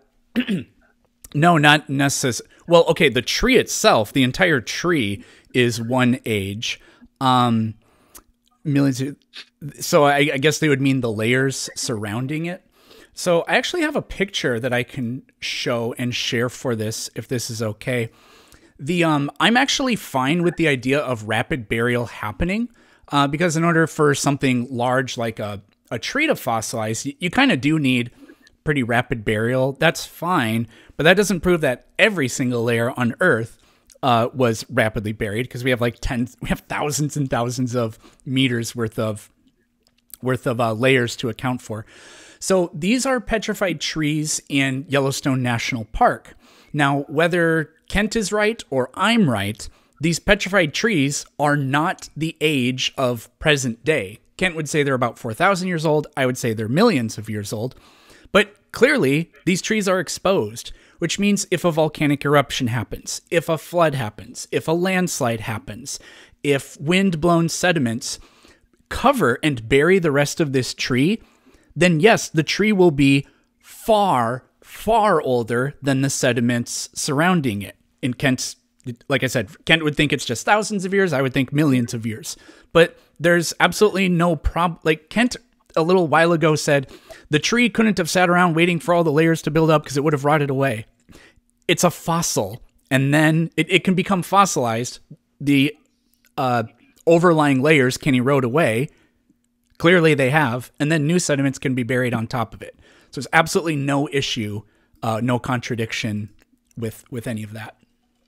no, not necessarily. Well, okay, the tree itself, the entire tree is one age. Um, millions of, so I, I guess they would mean the layers surrounding it. So I actually have a picture that I can show and share for this, if this is okay. The um, I'm actually fine with the idea of rapid burial happening, uh, because in order for something large like a, a tree to fossilize, you, you kind of do need pretty rapid burial. That's fine, but that doesn't prove that every single layer on Earth uh, was rapidly buried, because we have like tens, we have thousands and thousands of meters worth of worth of uh, layers to account for. So these are petrified trees in Yellowstone National Park. Now, whether Kent is right or I'm right, these petrified trees are not the age of present day. Kent would say they're about four thousand years old. I would say they're millions of years old. But clearly, these trees are exposed, which means if a volcanic eruption happens, if a flood happens, if a landslide happens, if wind-blown sediments cover and bury the rest of this tree, then yes, the tree will be far, far older than the sediments surrounding it. In Kent's, like I said, Kent would think it's just thousands of years. I would think millions of years. But there's absolutely no problem. Like Kent a little while ago said, the tree couldn't have sat around waiting for all the layers to build up because it would have rotted away. It's a fossil, and then it, it can become fossilized. The uh, overlying layers can erode away. Clearly they have, and then new sediments can be buried on top of it. So there's absolutely no issue, uh, no contradiction with, with any of that.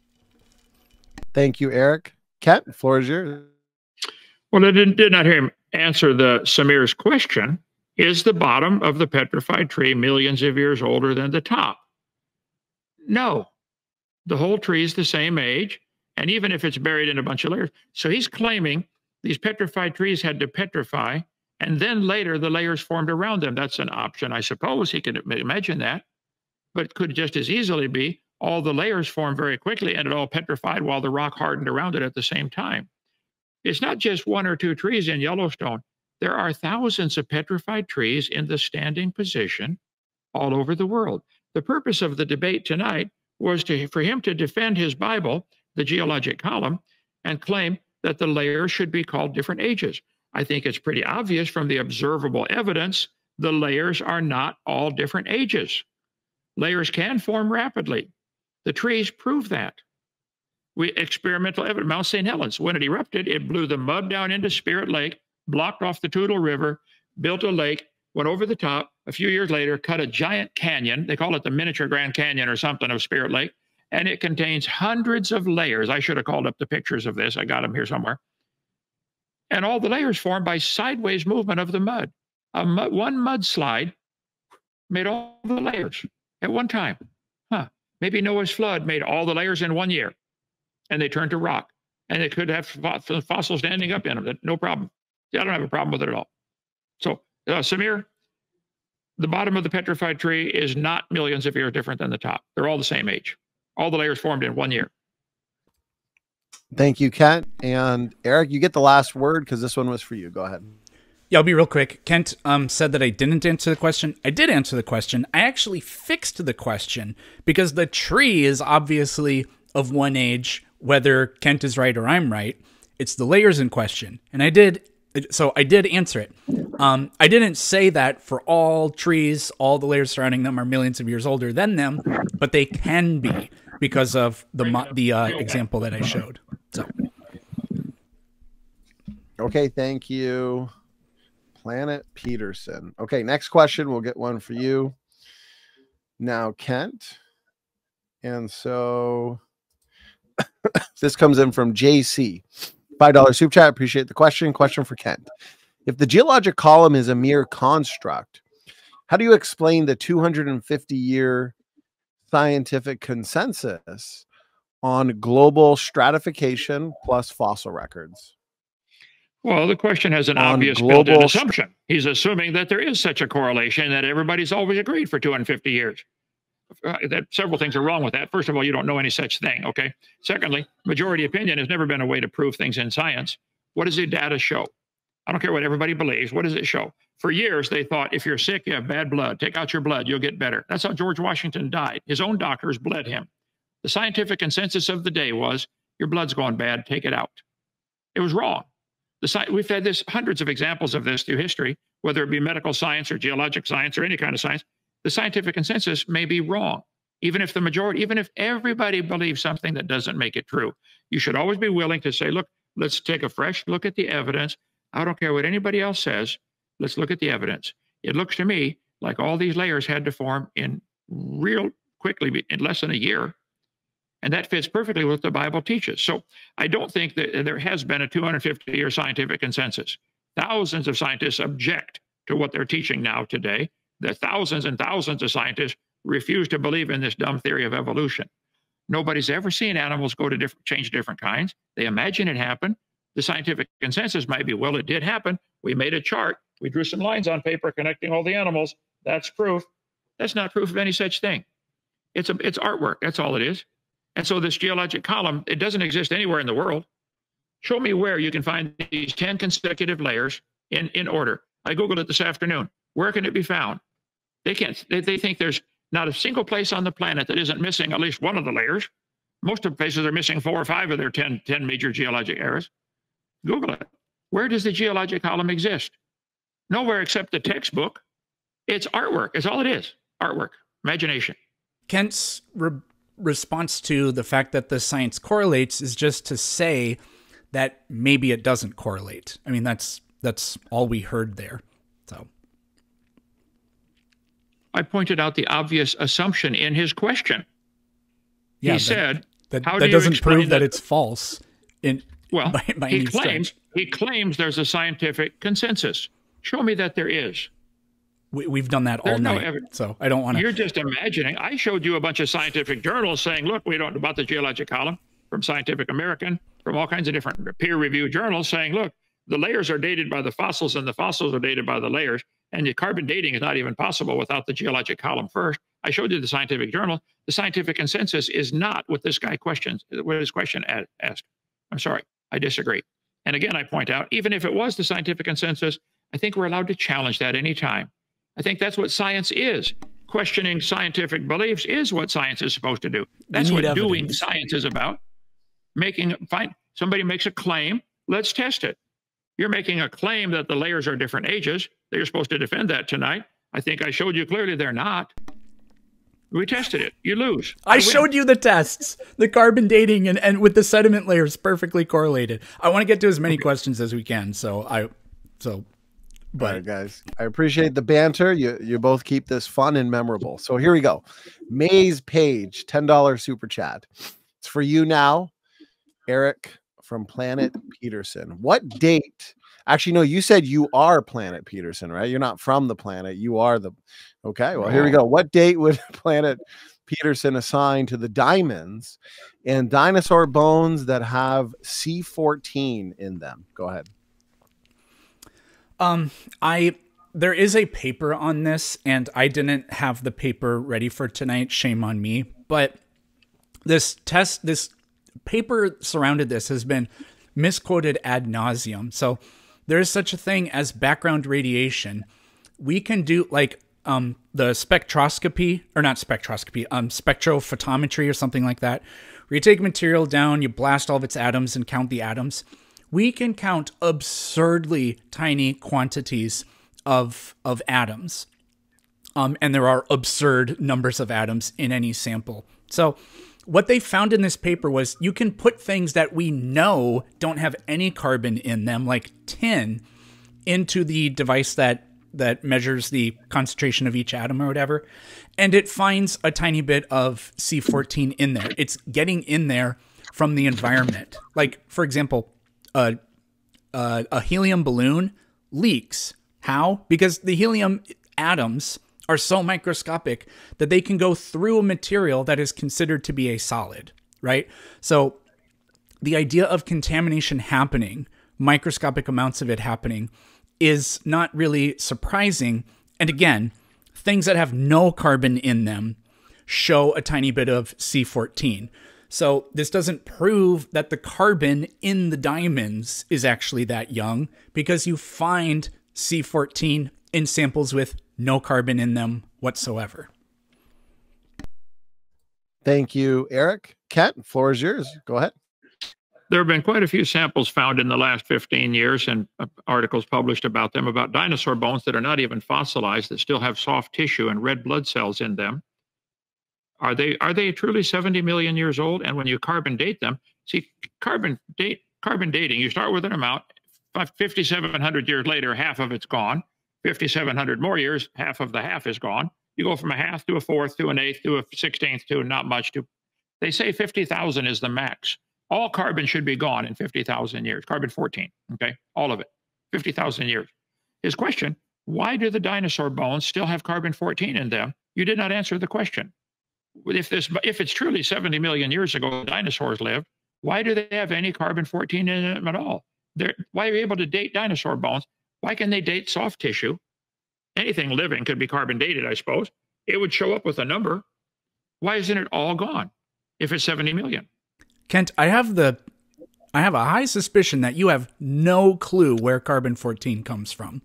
Thank you, Eric. Kent, the floor is yours. Well, I did, did not hear him answer the Samir's question. Is the bottom of the petrified tree millions of years older than the top? No. The whole tree is the same age, and even if it's buried in a bunch of layers. So he's claiming these petrified trees had to petrify, and then later the layers formed around them. That's an option, I suppose. He can imagine that. But it could just as easily be all the layers formed very quickly and it all petrified while the rock hardened around it at the same time. It's not just one or two trees in Yellowstone. There are thousands of petrified trees in the standing position all over the world. The purpose of the debate tonight was to, for him to defend his Bible, the geologic column, and claim that the layers should be called different ages. I think it's pretty obvious from the observable evidence, the layers are not all different ages. Layers can form rapidly. The trees prove that. We experimental evidence, Mount Saint Helens, when it erupted, it blew the mud down into Spirit Lake, blocked off the Toutle River, built a lake, went over the top. A few years later, cut a giant canyon. They call it the miniature Grand Canyon or something of Spirit Lake. And it contains hundreds of layers. I should have called up the pictures of this. I got them here somewhere. And all the layers formed by sideways movement of the mud. A mud, one mudslide made all the layers at one time. Huh. Maybe Noah's flood made all the layers in one year. And they turned to rock. And it could have fossils standing up in them. No problem. I don't have a problem with it at all. So, uh, Samir, the bottom of the petrified tree is not millions of years different than the top. They're all the same age. All the layers formed in one year. Thank you, Kent. And Eric, you get the last word because this one was for you. Go ahead. Yeah, I'll be real quick. Kent um, said that I didn't answer the question. I did answer the question. I actually fixed the question because the tree is obviously of one age, whether Kent is right or I'm right. It's the layers in question. And I did, so I did answer it. Um, I didn't say that for all trees, all the layers surrounding them are millions of years older than them, but they can be because of the, the uh, example that I showed. So. Okay, thank you. Planet Peterson. Okay, next question. We'll get one for you. Now, Kent. And so this comes in from J C. five dollar super chat. Appreciate the question. Question for Kent. If the geologic column is a mere construct, how do you explain the two hundred fifty year scientific consensus on global stratification plus fossil records? Well, the question has an On obvious global built-in st- assumption. He's assuming that there is such a correlation that everybody's always agreed for two hundred fifty years. Uh, that several things are wrong with that. First of all, you don't know any such thing, okay? Secondly, majority opinion has never been a way to prove things in science. What does the data show? I don't care what everybody believes. What does it show? For years, they thought if you're sick, you have bad blood. Take out your blood, you'll get better. That's how George Washington died. His own doctors bled him. The scientific consensus of the day was, your blood's going bad, take it out. It was wrong. The sci- we've had this hundreds of examples of this through history, whether it be medical science or geologic science or any kind of science. The scientific consensus may be wrong. Even if the majority, even if everybody believes something that doesn't make it true, you should always be willing to say, look, let's take a fresh look at the evidence. I don't care what anybody else says. Let's look at the evidence. It looks to me like all these layers had to form in real quickly, in less than a year. And that fits perfectly with what the Bible teaches. So I don't think that there has been a two hundred fifty year scientific consensus. Thousands of scientists object to what they're teaching now today. The thousands and thousands of scientists refuse to believe in this dumb theory of evolution. Nobody's ever seen animals go to different, change different kinds. They imagine it happened. The scientific consensus might be, well, it did happen. We made a chart. We drew some lines on paper connecting all the animals. That's proof. That's not proof of any such thing. It's a, it's artwork. That's all it is. And so this geologic column, it doesn't exist anywhere in the world. Show me where you can find these ten consecutive layers in, in order. I Googled it this afternoon. Where can it be found? They can't, they, they think there's not a single place on the planet that isn't missing at least one of the layers. Most of the places are missing four or five of their ten, ten major geologic eras. Google it. Where does the geologic column exist? Nowhere except the textbook. It's artwork. It's all it is. Artwork. Imagination. Kent's re response to the fact that the science correlates is just to say that maybe it doesn't correlate. I mean, that's that's all we heard there. So I pointed out the obvious assumption in his question. Yeah, he that, said, that, how that do doesn't you explain prove that, that it's false. In well, by, by he any claims stretch. he claims there's a scientific consensus. Show me that there is. We, we've done that There's all no night, evidence. so I don't want to. You're just imagining. I showed you a bunch of scientific journals saying, look, we don't know about the geologic column, from Scientific American, from all kinds of different peer-reviewed journals saying, look, the layers are dated by the fossils and the fossils are dated by the layers. And the carbon dating is not even possible without the geologic column first. I showed you the scientific journal. The scientific consensus is not what this guy questions, what his question asked. I'm sorry, I disagree. And again, I point out, even if it was the scientific consensus, I think we're allowed to challenge that anytime. I think that's what science is. Questioning scientific beliefs is what science is supposed to do. That's what evidence. doing science is about. Making, find, somebody makes a claim, let's test it. You're making a claim that the layers are different ages. That you're supposed to defend that tonight. I think I showed you clearly they're not. We tested it. You lose. I, I showed you the tests, the carbon dating, and, and with the sediment layers perfectly correlated. I want to get to as many okay. questions as we can. So I, so, but all right, guys, I appreciate the banter. You you both keep this fun and memorable. So here we go. Maze Page, ten dollar super chat. It's for you now, Eric from Planet Peterson. What date? Actually, no, you said you are Planet Peterson, right? You're not from the planet. You are the, okay, well, here we go. What date would Planet Peterson assign to the diamonds and dinosaur bones that have C fourteen in them? Go ahead. Um, I, there is a paper on this and I didn't have the paper ready for tonight. Shame on me. But this test, this paper surrounded this has been misquoted ad nauseum. So there is such a thing as background radiation. We can do like um, the spectroscopy, or not spectroscopy, um, spectrophotometry or something like that, where you take material down, you blast all of its atoms and count the atoms. We can count absurdly tiny quantities of, of atoms. Um, and there are absurd numbers of atoms in any sample. So what they found in this paper was you can put things that we know don't have any carbon in them, like tin, into the device that that measures the concentration of each atom or whatever, and it finds a tiny bit of C fourteen in there. It's getting in there from the environment. Like, for example, uh, uh, a helium balloon leaks. How? Because the helium atoms are so microscopic that they can go through a material that is considered to be a solid, right? So the idea of contamination happening, microscopic amounts of it happening, is not really surprising. And again, things that have no carbon in them show a tiny bit of C fourteen. So this doesn't prove that the carbon in the diamonds is actually that young, because you find C fourteen in samples with no carbon in them whatsoever. Thank you, Eric. Kent, floor is yours. Go ahead. There have been quite a few samples found in the last fifteen years and uh, articles published about them, about dinosaur bones that are not even fossilized, that still have soft tissue and red blood cells in them. Are they are they truly seventy million years old? And when you carbon date them, see, carbon date carbon dating, you start with an amount, fifty-seven hundred years later, half of it's gone. fifty-seven hundred more years, half of the half is gone. You go from a half to a fourth to an eighth to a sixteenth to not much to, they say fifty thousand is the max. All carbon should be gone in fifty thousand years, carbon fourteen, okay? All of it, fifty thousand years. His question, why do the dinosaur bones still have carbon fourteen in them? You did not answer the question. If this, if it's truly seventy million years ago the dinosaurs lived, why do they have any carbon fourteen in them at all? They're, why are you able to date dinosaur bones? Why can they date soft tissue? Anything living could be carbon dated, I suppose. It would show up with a number. Why isn't it all gone if it's seventy million? Kent, I have the, I have a high suspicion that you have no clue where carbon fourteen comes from.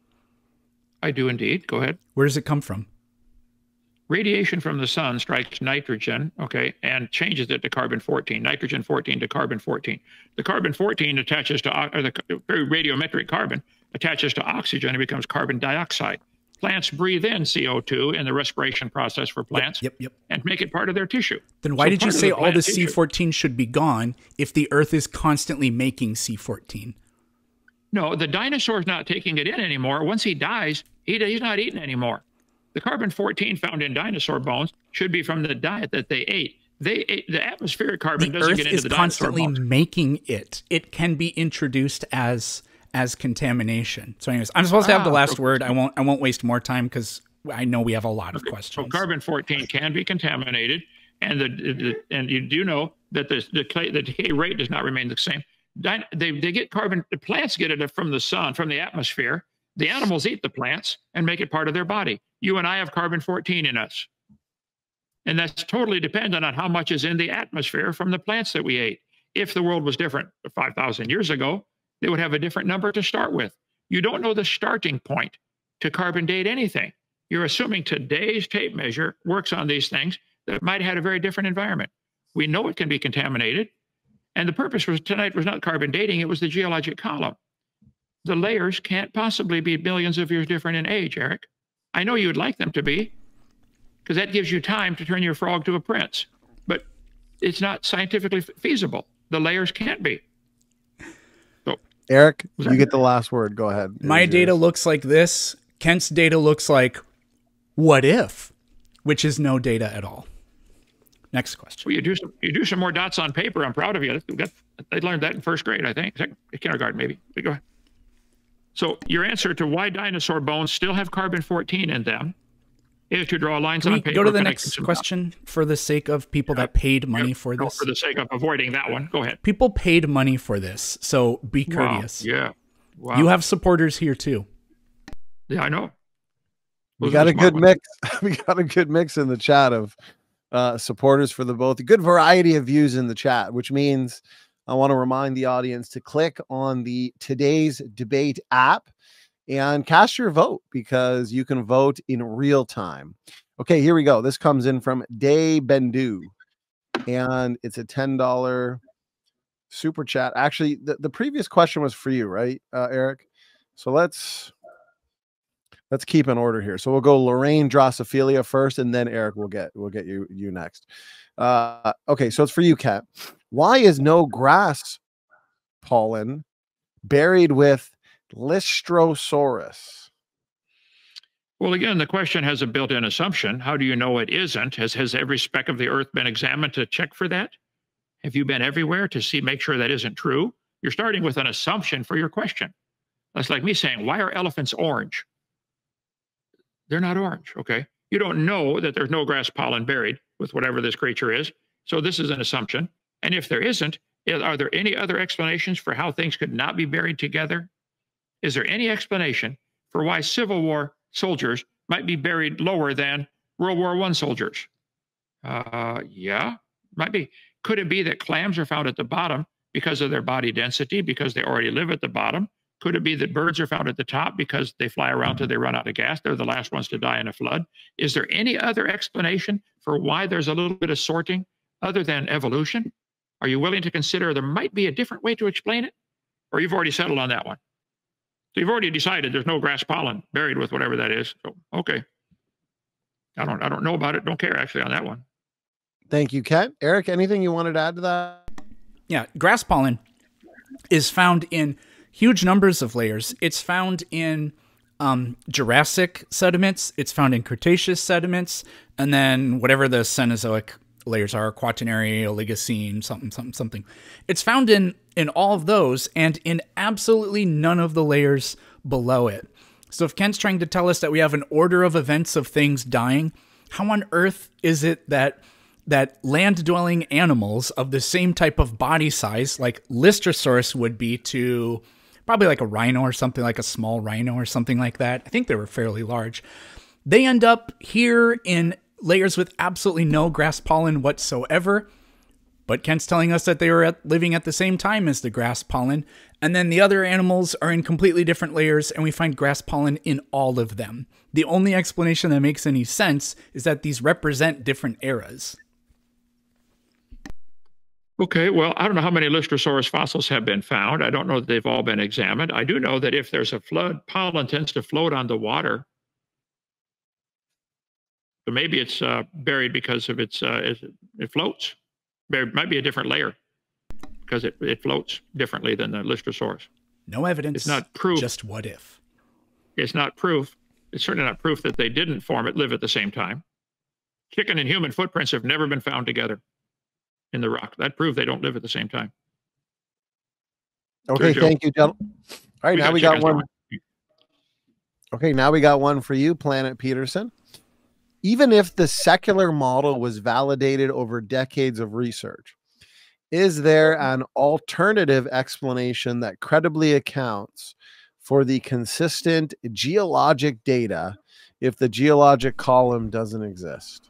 I do indeed. Go ahead. Where does it come from? Radiation from the sun strikes nitrogen, okay, and changes it to carbon fourteen, nitrogen fourteen to carbon fourteen. The carbon fourteen attaches to, or the very radiometric carbon attaches to oxygen and becomes carbon dioxide. Plants breathe in C O two in the respiration process for plants, yep, yep, yep. and make it part of their tissue. Then why So did you part of say the all the plant C tissue- fourteen should be gone if the Earth is constantly making C fourteen? No, the dinosaur's not taking it in anymore. Once he dies, he, he's not eating anymore. The carbon fourteen found in dinosaur bones should be from the diet that they ate. They ate, the atmospheric carbon The doesn't Earth get into is the dinosaur constantly bones. making it. It can be introduced as as contamination. So, anyways, I'm supposed to have the Ah, last okay. word. I won't. I won't waste more time because I know we have a lot of Okay, questions. So carbon fourteen can be contaminated, and the, the and you do know that the the, clay, the decay rate does not remain the same. Din- They they get carbon. The plants get it from the sun, from the atmosphere. The animals eat the plants and make it part of their body. You and I have carbon fourteen in us, and that's totally dependent on how much is in the atmosphere from the plants that we ate. If the world was different five thousand years ago, they would have a different number to start with. You don't know the starting point to carbon date anything. You're assuming today's tape measure works on these things that might have had a very different environment. We know it can be contaminated. And the purpose was tonight was not carbon dating, it was the geologic column. The layers can't possibly be millions of years different in age, Eric. I know you'd like them to be, because that gives you time to turn your frog to a prince. But it's not scientifically feasible. The layers can't be. So, Eric, you get the last word. Go ahead. It My is data yours. looks like this. Kent's data looks like what if, which is no data at all. Next question. well, you do some you do some more dots on paper. I'm proud of you. We got, they learned that in first grade, I think. Second, kindergarten, maybe. But go ahead. So your answer to why dinosaur bones still have carbon fourteen in them is to draw lines Can on we paper. go to the connecting next some question for the sake of people that paid money for dots. this? For the sake of avoiding that one, go ahead. People paid money for this, so be courteous. Wow. Yeah. Wow. You have supporters here too. Yeah, I know. We Those got are a the good smart ones. mix. We got a good mix in the chat of uh, supporters for the both. A good variety of views in the chat, which means I want to remind the audience to click on the Today's Debate app and cast your vote, because you can vote in real time. Okay, here we go. This comes in from Day Bendu, and it's a ten dollar super chat. Actually, the, the previous question was for you, right, uh, Eric? So let's let's keep an order here. So we'll go Lorraine Drosophila first, and then Eric will get we'll get you you next. Uh, okay, so it's for you, Kat. Why is no grass pollen buried with Lystrosaurus? Well, again, the question has a built-in assumption. How do you know it isn't? Has has every speck of the earth been examined to check for that? Have you been everywhere to see, make sure that isn't true? You're starting with an assumption for your question. That's like me saying, why are elephants orange? They're not orange, okay? You don't know that there's no grass pollen buried with whatever this creature is. So this is an assumption. And if there isn't, are there any other explanations for how things could not be buried together? Is there any explanation for why Civil War soldiers might be buried lower than World War One soldiers? Uh, yeah, might be. Could it be that clams are found at the bottom because of their body density, because they already live at the bottom? Could it be that birds are found at the top because they fly around till they run out of gas? They're the last ones to die in a flood. Is there any other explanation for why there's a little bit of sorting other than evolution? Are you willing to consider there might be a different way to explain it? Or you've already settled on that one? So you've already decided there's no grass pollen buried with whatever that is. So, okay. I don't, I don't know about it. Don't care actually on that one. Thank you, Ken. Eric, anything you wanted to add to that? Yeah, grass pollen is found in huge numbers of layers. It's found in um, Jurassic sediments. It's found in Cretaceous sediments. And then whatever the Cenozoic layers are, Quaternary, Oligocene, something, something, something. It's found in, in all of those and in absolutely none of the layers below it. So if Ken's trying to tell us that we have an order of events of things dying, how on earth is it that that land-dwelling animals of the same type of body size, like Lystrosaurus would be to probably like a rhino or something, like a small rhino or something like that. I think they were fairly large. They end up here in layers with absolutely no grass pollen whatsoever. But Ken's telling us that they were at, living at the same time as the grass pollen. And then the other animals are in completely different layers, and we find grass pollen in all of them. The only explanation that makes any sense is that these represent different eras. Okay, well, I don't know how many Lystrosaurus fossils have been found. I don't know that they've all been examined. I do know that if there's a flood, pollen tends to float on the water. So maybe it's uh, buried because of its, uh, it, it floats. There might be a different layer because it, it floats differently than the Lystrosaurus. No evidence. It's not proof. Just what if. It's not proof. It's certainly not proof that they didn't form it, live at the same time. Chicken and human footprints have never been found together in the rock. That proves they don't live at the same time. Okay, Sure, thank you, gentlemen. All right, We now got we got chickens, one. don't we? Okay, now we got one for you, Planet Peterson. Even if the secular model was validated over decades of research, is there an alternative explanation that credibly accounts for the consistent geologic data if the geologic column doesn't exist?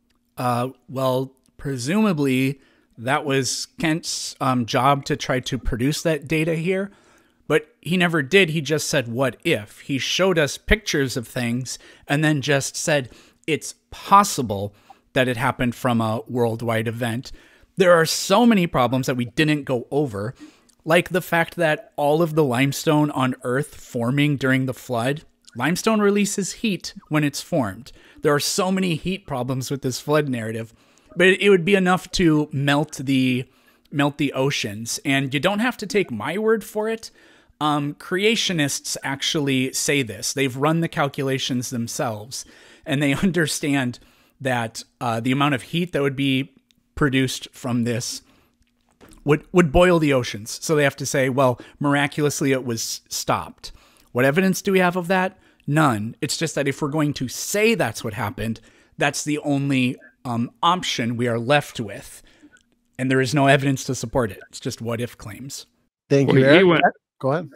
Uh, well, presumably that was Kent's um, job to try to produce that data here, but he never did. He just said, what if? He showed us pictures of things and then just said, it's possible that it happened from a worldwide event. There are so many problems that we didn't go over, like the fact that all of the limestone on Earth forming during the flood, limestone releases heat when it's formed. There are so many heat problems with this flood narrative, but it would be enough to melt the melt the oceans. And you don't have to take my word for it. Um, creationists actually say this. They've run the calculations themselves, and they understand that uh, the amount of heat that would be produced from this would, would boil the oceans. So they have to say, well, miraculously it was stopped. What evidence do we have of that? None. It's just that if we're going to say that's what happened, that's the only um, option we are left with. And there is no evidence to support it. It's just what if claims. Thank Well, you, he Eric. went- Go ahead.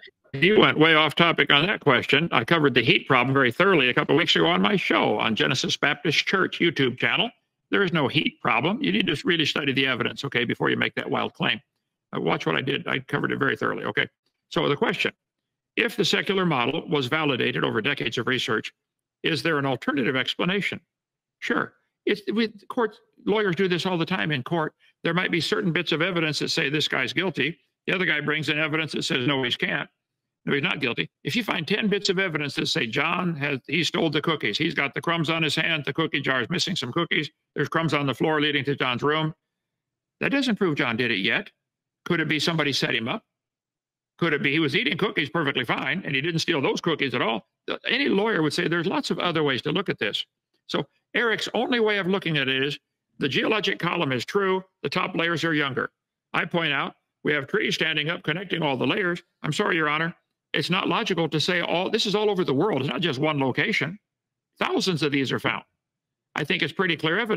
He went way off topic on that question. I covered the heat problem very thoroughly a couple of weeks ago on my show on Genesis Baptist Church YouTube channel. There is no heat problem. You need to really study the evidence, okay, before you make that wild claim. Uh, watch what I did. I covered it very thoroughly, okay? So the question, if the secular model was validated over decades of research, is there an alternative explanation? Sure. It's, with court, lawyers do this all the time in court. There might be certain bits of evidence that say this guy's guilty. The other guy brings in evidence that says, no, he can't. No, he's not guilty. If you find ten bits of evidence that say John has, he stole the cookies. He's got the crumbs on his hand. The cookie jar is missing some cookies. There's crumbs on the floor leading to John's room. That doesn't prove John did it yet. Could it be somebody set him up? Could it be he was eating cookies perfectly fine and he didn't steal those cookies at all? Any lawyer would say there's lots of other ways to look at this. So Eric's only way of looking at it is the geologic column is true. The top layers are younger. I point out we have trees standing up connecting all the layers. I'm sorry, Your Honor. It's not logical to say all this is all over the world. It's not just one location. Thousands of these are found. I think it's pretty clear evidence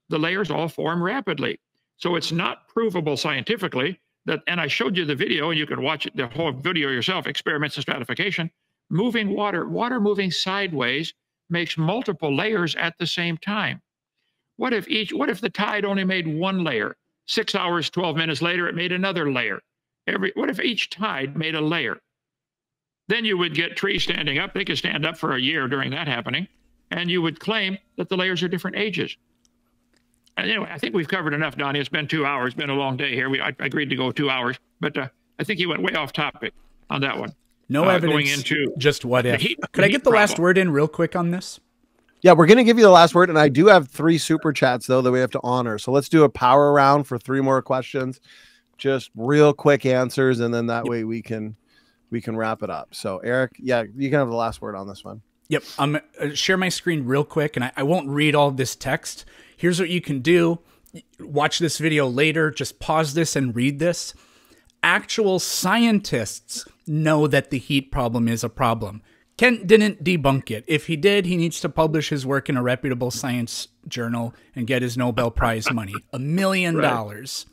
the layers all form rapidly. So it's not provable scientifically that, and I showed you the video, and you can watch it, the whole video yourself, Experiments in Stratification. Moving water, water moving sideways makes multiple layers at the same time. What if each, what if the tide only made one layer? Six hours, twelve minutes later, it made another layer. Every, what if each tide made a layer? Then you would get trees standing up. They could stand up for a year during that happening. And you would claim that the layers are different ages. And anyway, I think we've covered enough, Donnie. It's been two hours. It's been a long day here. We I agreed to go two hours. But uh, I think you went way off topic on that one. No uh, evidence, going into just what if. Heat, Could I get the problem. last word in real quick on this? Yeah, we're going to give you the last word, and I do have three super chats, though, that we have to honor. So let's do a power round for three more questions. Just real quick answers, and then that yep. way we can we can wrap it up. So, Eric, yeah, you can have the last word on this one. Yep. I'm going to share my screen real quick, and I, I won't read all this text. Here's what you can do. Watch this video later. Just pause this and read this. Actual scientists know that the heat problem is a problem. Kent didn't debunk it. If he did, he needs to publish his work in a reputable science journal and get his Nobel Prize money. A million dollars.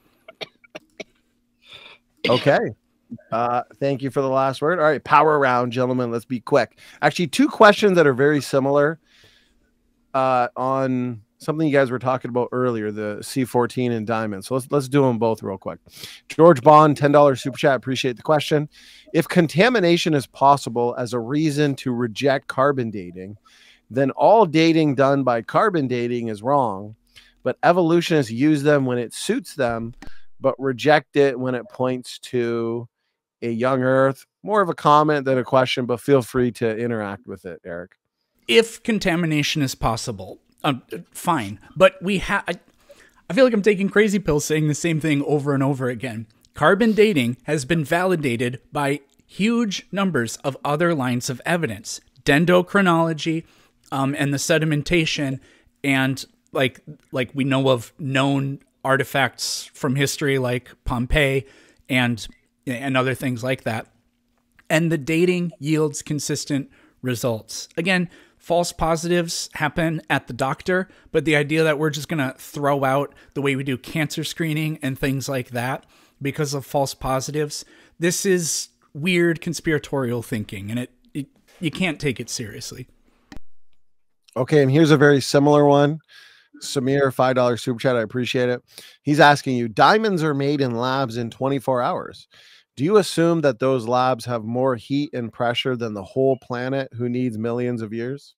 Okay. Uh, thank you for the last word. All right, power round, gentlemen. Let's be quick. Actually, two questions that are very similar uh, on something you guys were talking about earlier, the C fourteen and diamond. So let's let's do them both real quick. George Bond, ten dollars super chat. Appreciate the question. If contamination is possible as a reason to reject carbon dating, then all dating done by carbon dating is wrong, but evolutionists use them when it suits them, but reject it when it points to a young Earth. More of a comment than a question, but feel free to interact with it, Eric. If contamination is possible, Um, fine, but we have. I, I feel like I'm taking crazy pills saying the same thing over and over again. Carbon dating has been validated by huge numbers of other lines of evidence, dendrochronology, um, and the sedimentation, and like like we know of known artifacts from history like Pompeii and and other things like that, and the dating yields consistent results. Again, false positives happen at the doctor, but the idea that we're just going to throw out the way we do cancer screening and things like that because of false positives, this is weird conspiratorial thinking, and it, it you can't take it seriously. Okay, and here's a very similar one. Samir, five dollars super chat. I appreciate it. He's asking you, diamonds are made in labs in twenty-four hours. Do you assume that those labs have more heat and pressure than the whole planet who needs millions of years?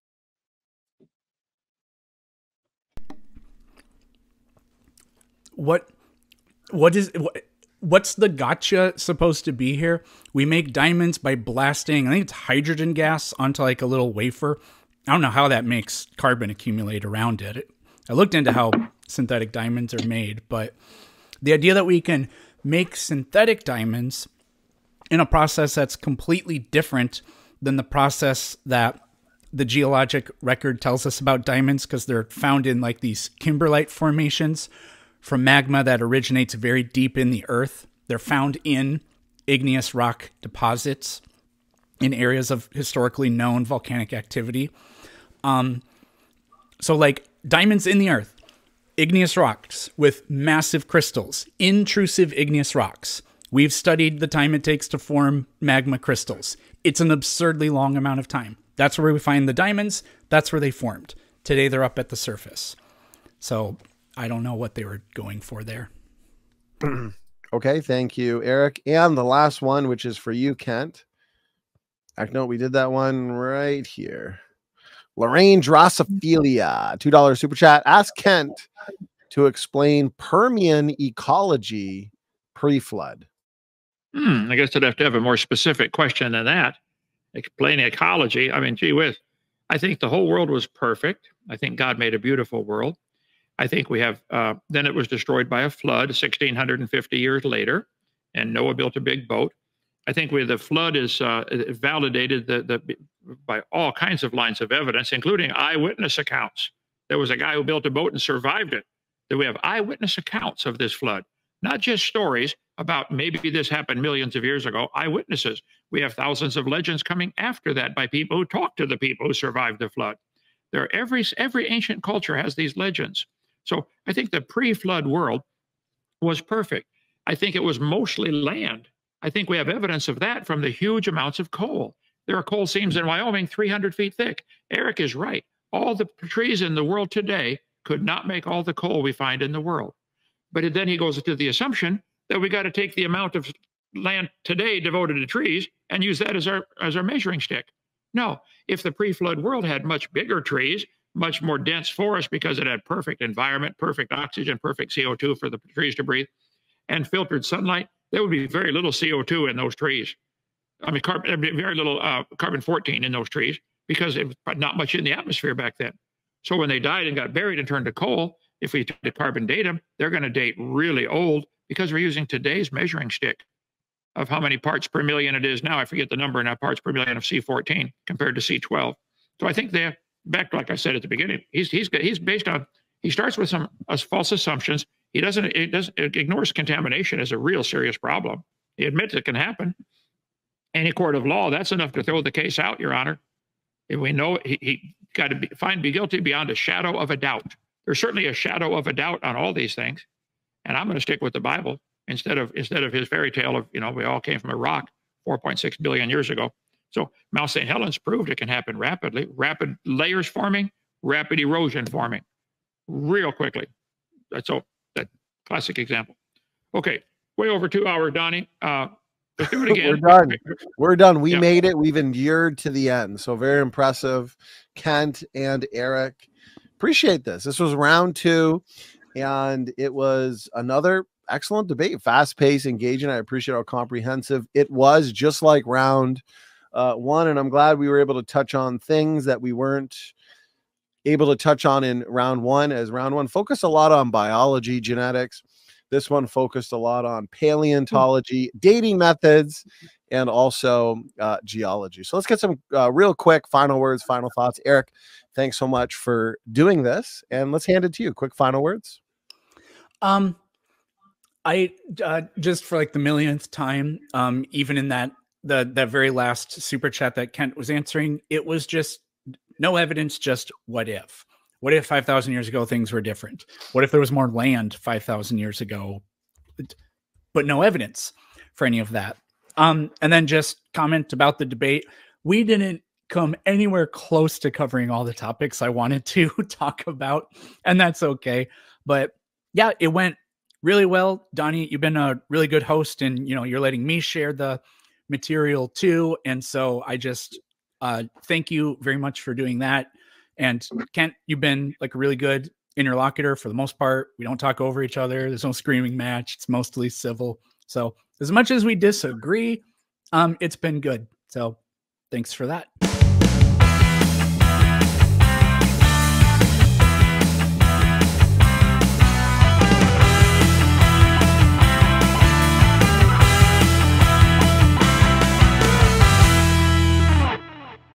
What, what is, what, what's the gotcha supposed to be here? We make diamonds by blasting, I think it's hydrogen gas onto like a little wafer. I don't know how that makes carbon accumulate around it. it I looked into how synthetic diamonds are made, but the idea that we can make synthetic diamonds in a process that's completely different than the process that the geologic record tells us about diamonds, because they're found in like these kimberlite formations from magma that originates very deep in the earth. They're found in igneous rock deposits in areas of historically known volcanic activity. Um, so like diamonds in the earth, igneous rocks with massive crystals, intrusive igneous rocks. We've studied the time it takes to form magma crystals. It's an absurdly long amount of time. That's where we find the diamonds. That's where they formed. Today they're up at the surface. So I don't know what they were going for there. Okay, thank you, Eric. And the last one, which is for you, Kent. Actually, no, we did that one right here. Lorraine Drosophila, two dollars super chat. Ask Kent to explain Permian ecology pre-flood. Hmm, I guess I'd have to have a more specific question than that. Explain ecology. I mean, gee whiz. I think the whole world was perfect. I think God made a beautiful world. I think we have, uh, then it was destroyed by a flood one thousand six hundred fifty years later, and Noah built a big boat. I think we, the flood is uh, validated the, the, by all kinds of lines of evidence, including eyewitness accounts. There was a guy who built a boat and survived it. That we have eyewitness accounts of this flood, not just stories about maybe this happened millions of years ago. Eyewitnesses. We have thousands of legends coming after that by people who talked to the people who survived the flood. There, every every ancient culture has these legends. So I think the pre-flood world was perfect. I think it was mostly land. I think we have evidence of that from the huge amounts of coal. There are coal seams in Wyoming three hundred feet thick. Eric is right. All the trees in the world today could not make all the coal we find in the world. But then he goes to the assumption that we got to take the amount of land today devoted to trees and use that as our as our measuring stick. No, if the pre-flood world had much bigger trees, much more dense forest because it had perfect environment, perfect oxygen, perfect C O two for the trees to breathe, and filtered sunlight, there would be very little C O two in those trees. I mean, carbon, very little uh, carbon fourteen in those trees because it was not much in the atmosphere back then. So when they died and got buried and turned to coal, if we try to carbon date them, they're going to date really old because we're using today's measuring stick of how many parts per million it is now. I forget the number now, parts per million of C fourteen compared to C twelve. So I think they're back, like I said at the beginning, he's he's he's based on, he starts with some uh, false assumptions. He doesn't, it doesn't, it ignores contamination as a real serious problem. He admits it can happen. Any court of law, that's enough to throw the case out, Your Honor. If we know he, he got to be find be guilty beyond a shadow of a doubt. There's certainly a shadow of a doubt on all these things. And I'm going to stick with the Bible instead of instead of his fairy tale of, you know, we all came from a rock four point six billion years ago. So Mount Saint Helens proved it can happen rapidly, rapid layers forming, rapid erosion forming, real quickly. That's so that classic example. Okay, way over two hours, Donnie. Uh, let's do it again. We're done. We're done. We yeah. made it. We've endured to the end. So very impressive, Kent and Eric. Appreciate this. This was round two, and it was another excellent debate, fast-paced, engaging. I appreciate how comprehensive it was, just like round uh, one. And I'm glad we were able to touch on things that we weren't able to touch on in round one, as round one focused a lot on biology, genetics. This one focused a lot on paleontology, dating methods, and also uh, geology. So let's get some uh, real quick final words, final thoughts. Eric, thanks so much for doing this, and let's hand it to you. Quick final words. Um, I uh, just for like the millionth time, um, even in that the that very last super chat that Kent was answering, it was just no evidence. Just what if? What if five thousand years ago things were different? What if there was more land five thousand years ago? But no evidence for any of that. Um, and then just comment about the debate. We didn't come anywhere close to covering all the topics I wanted to talk about, and that's okay. But yeah, it went really well. Donnie, you've been a really good host, and you know, you're letting me share the material too. And so I just uh, thank you very much for doing that. And Kent, you've been like a really good interlocutor for the most part. We don't talk over each other. There's no screaming match. It's mostly civil. So as much as we disagree, um, it's been good. So thanks for that.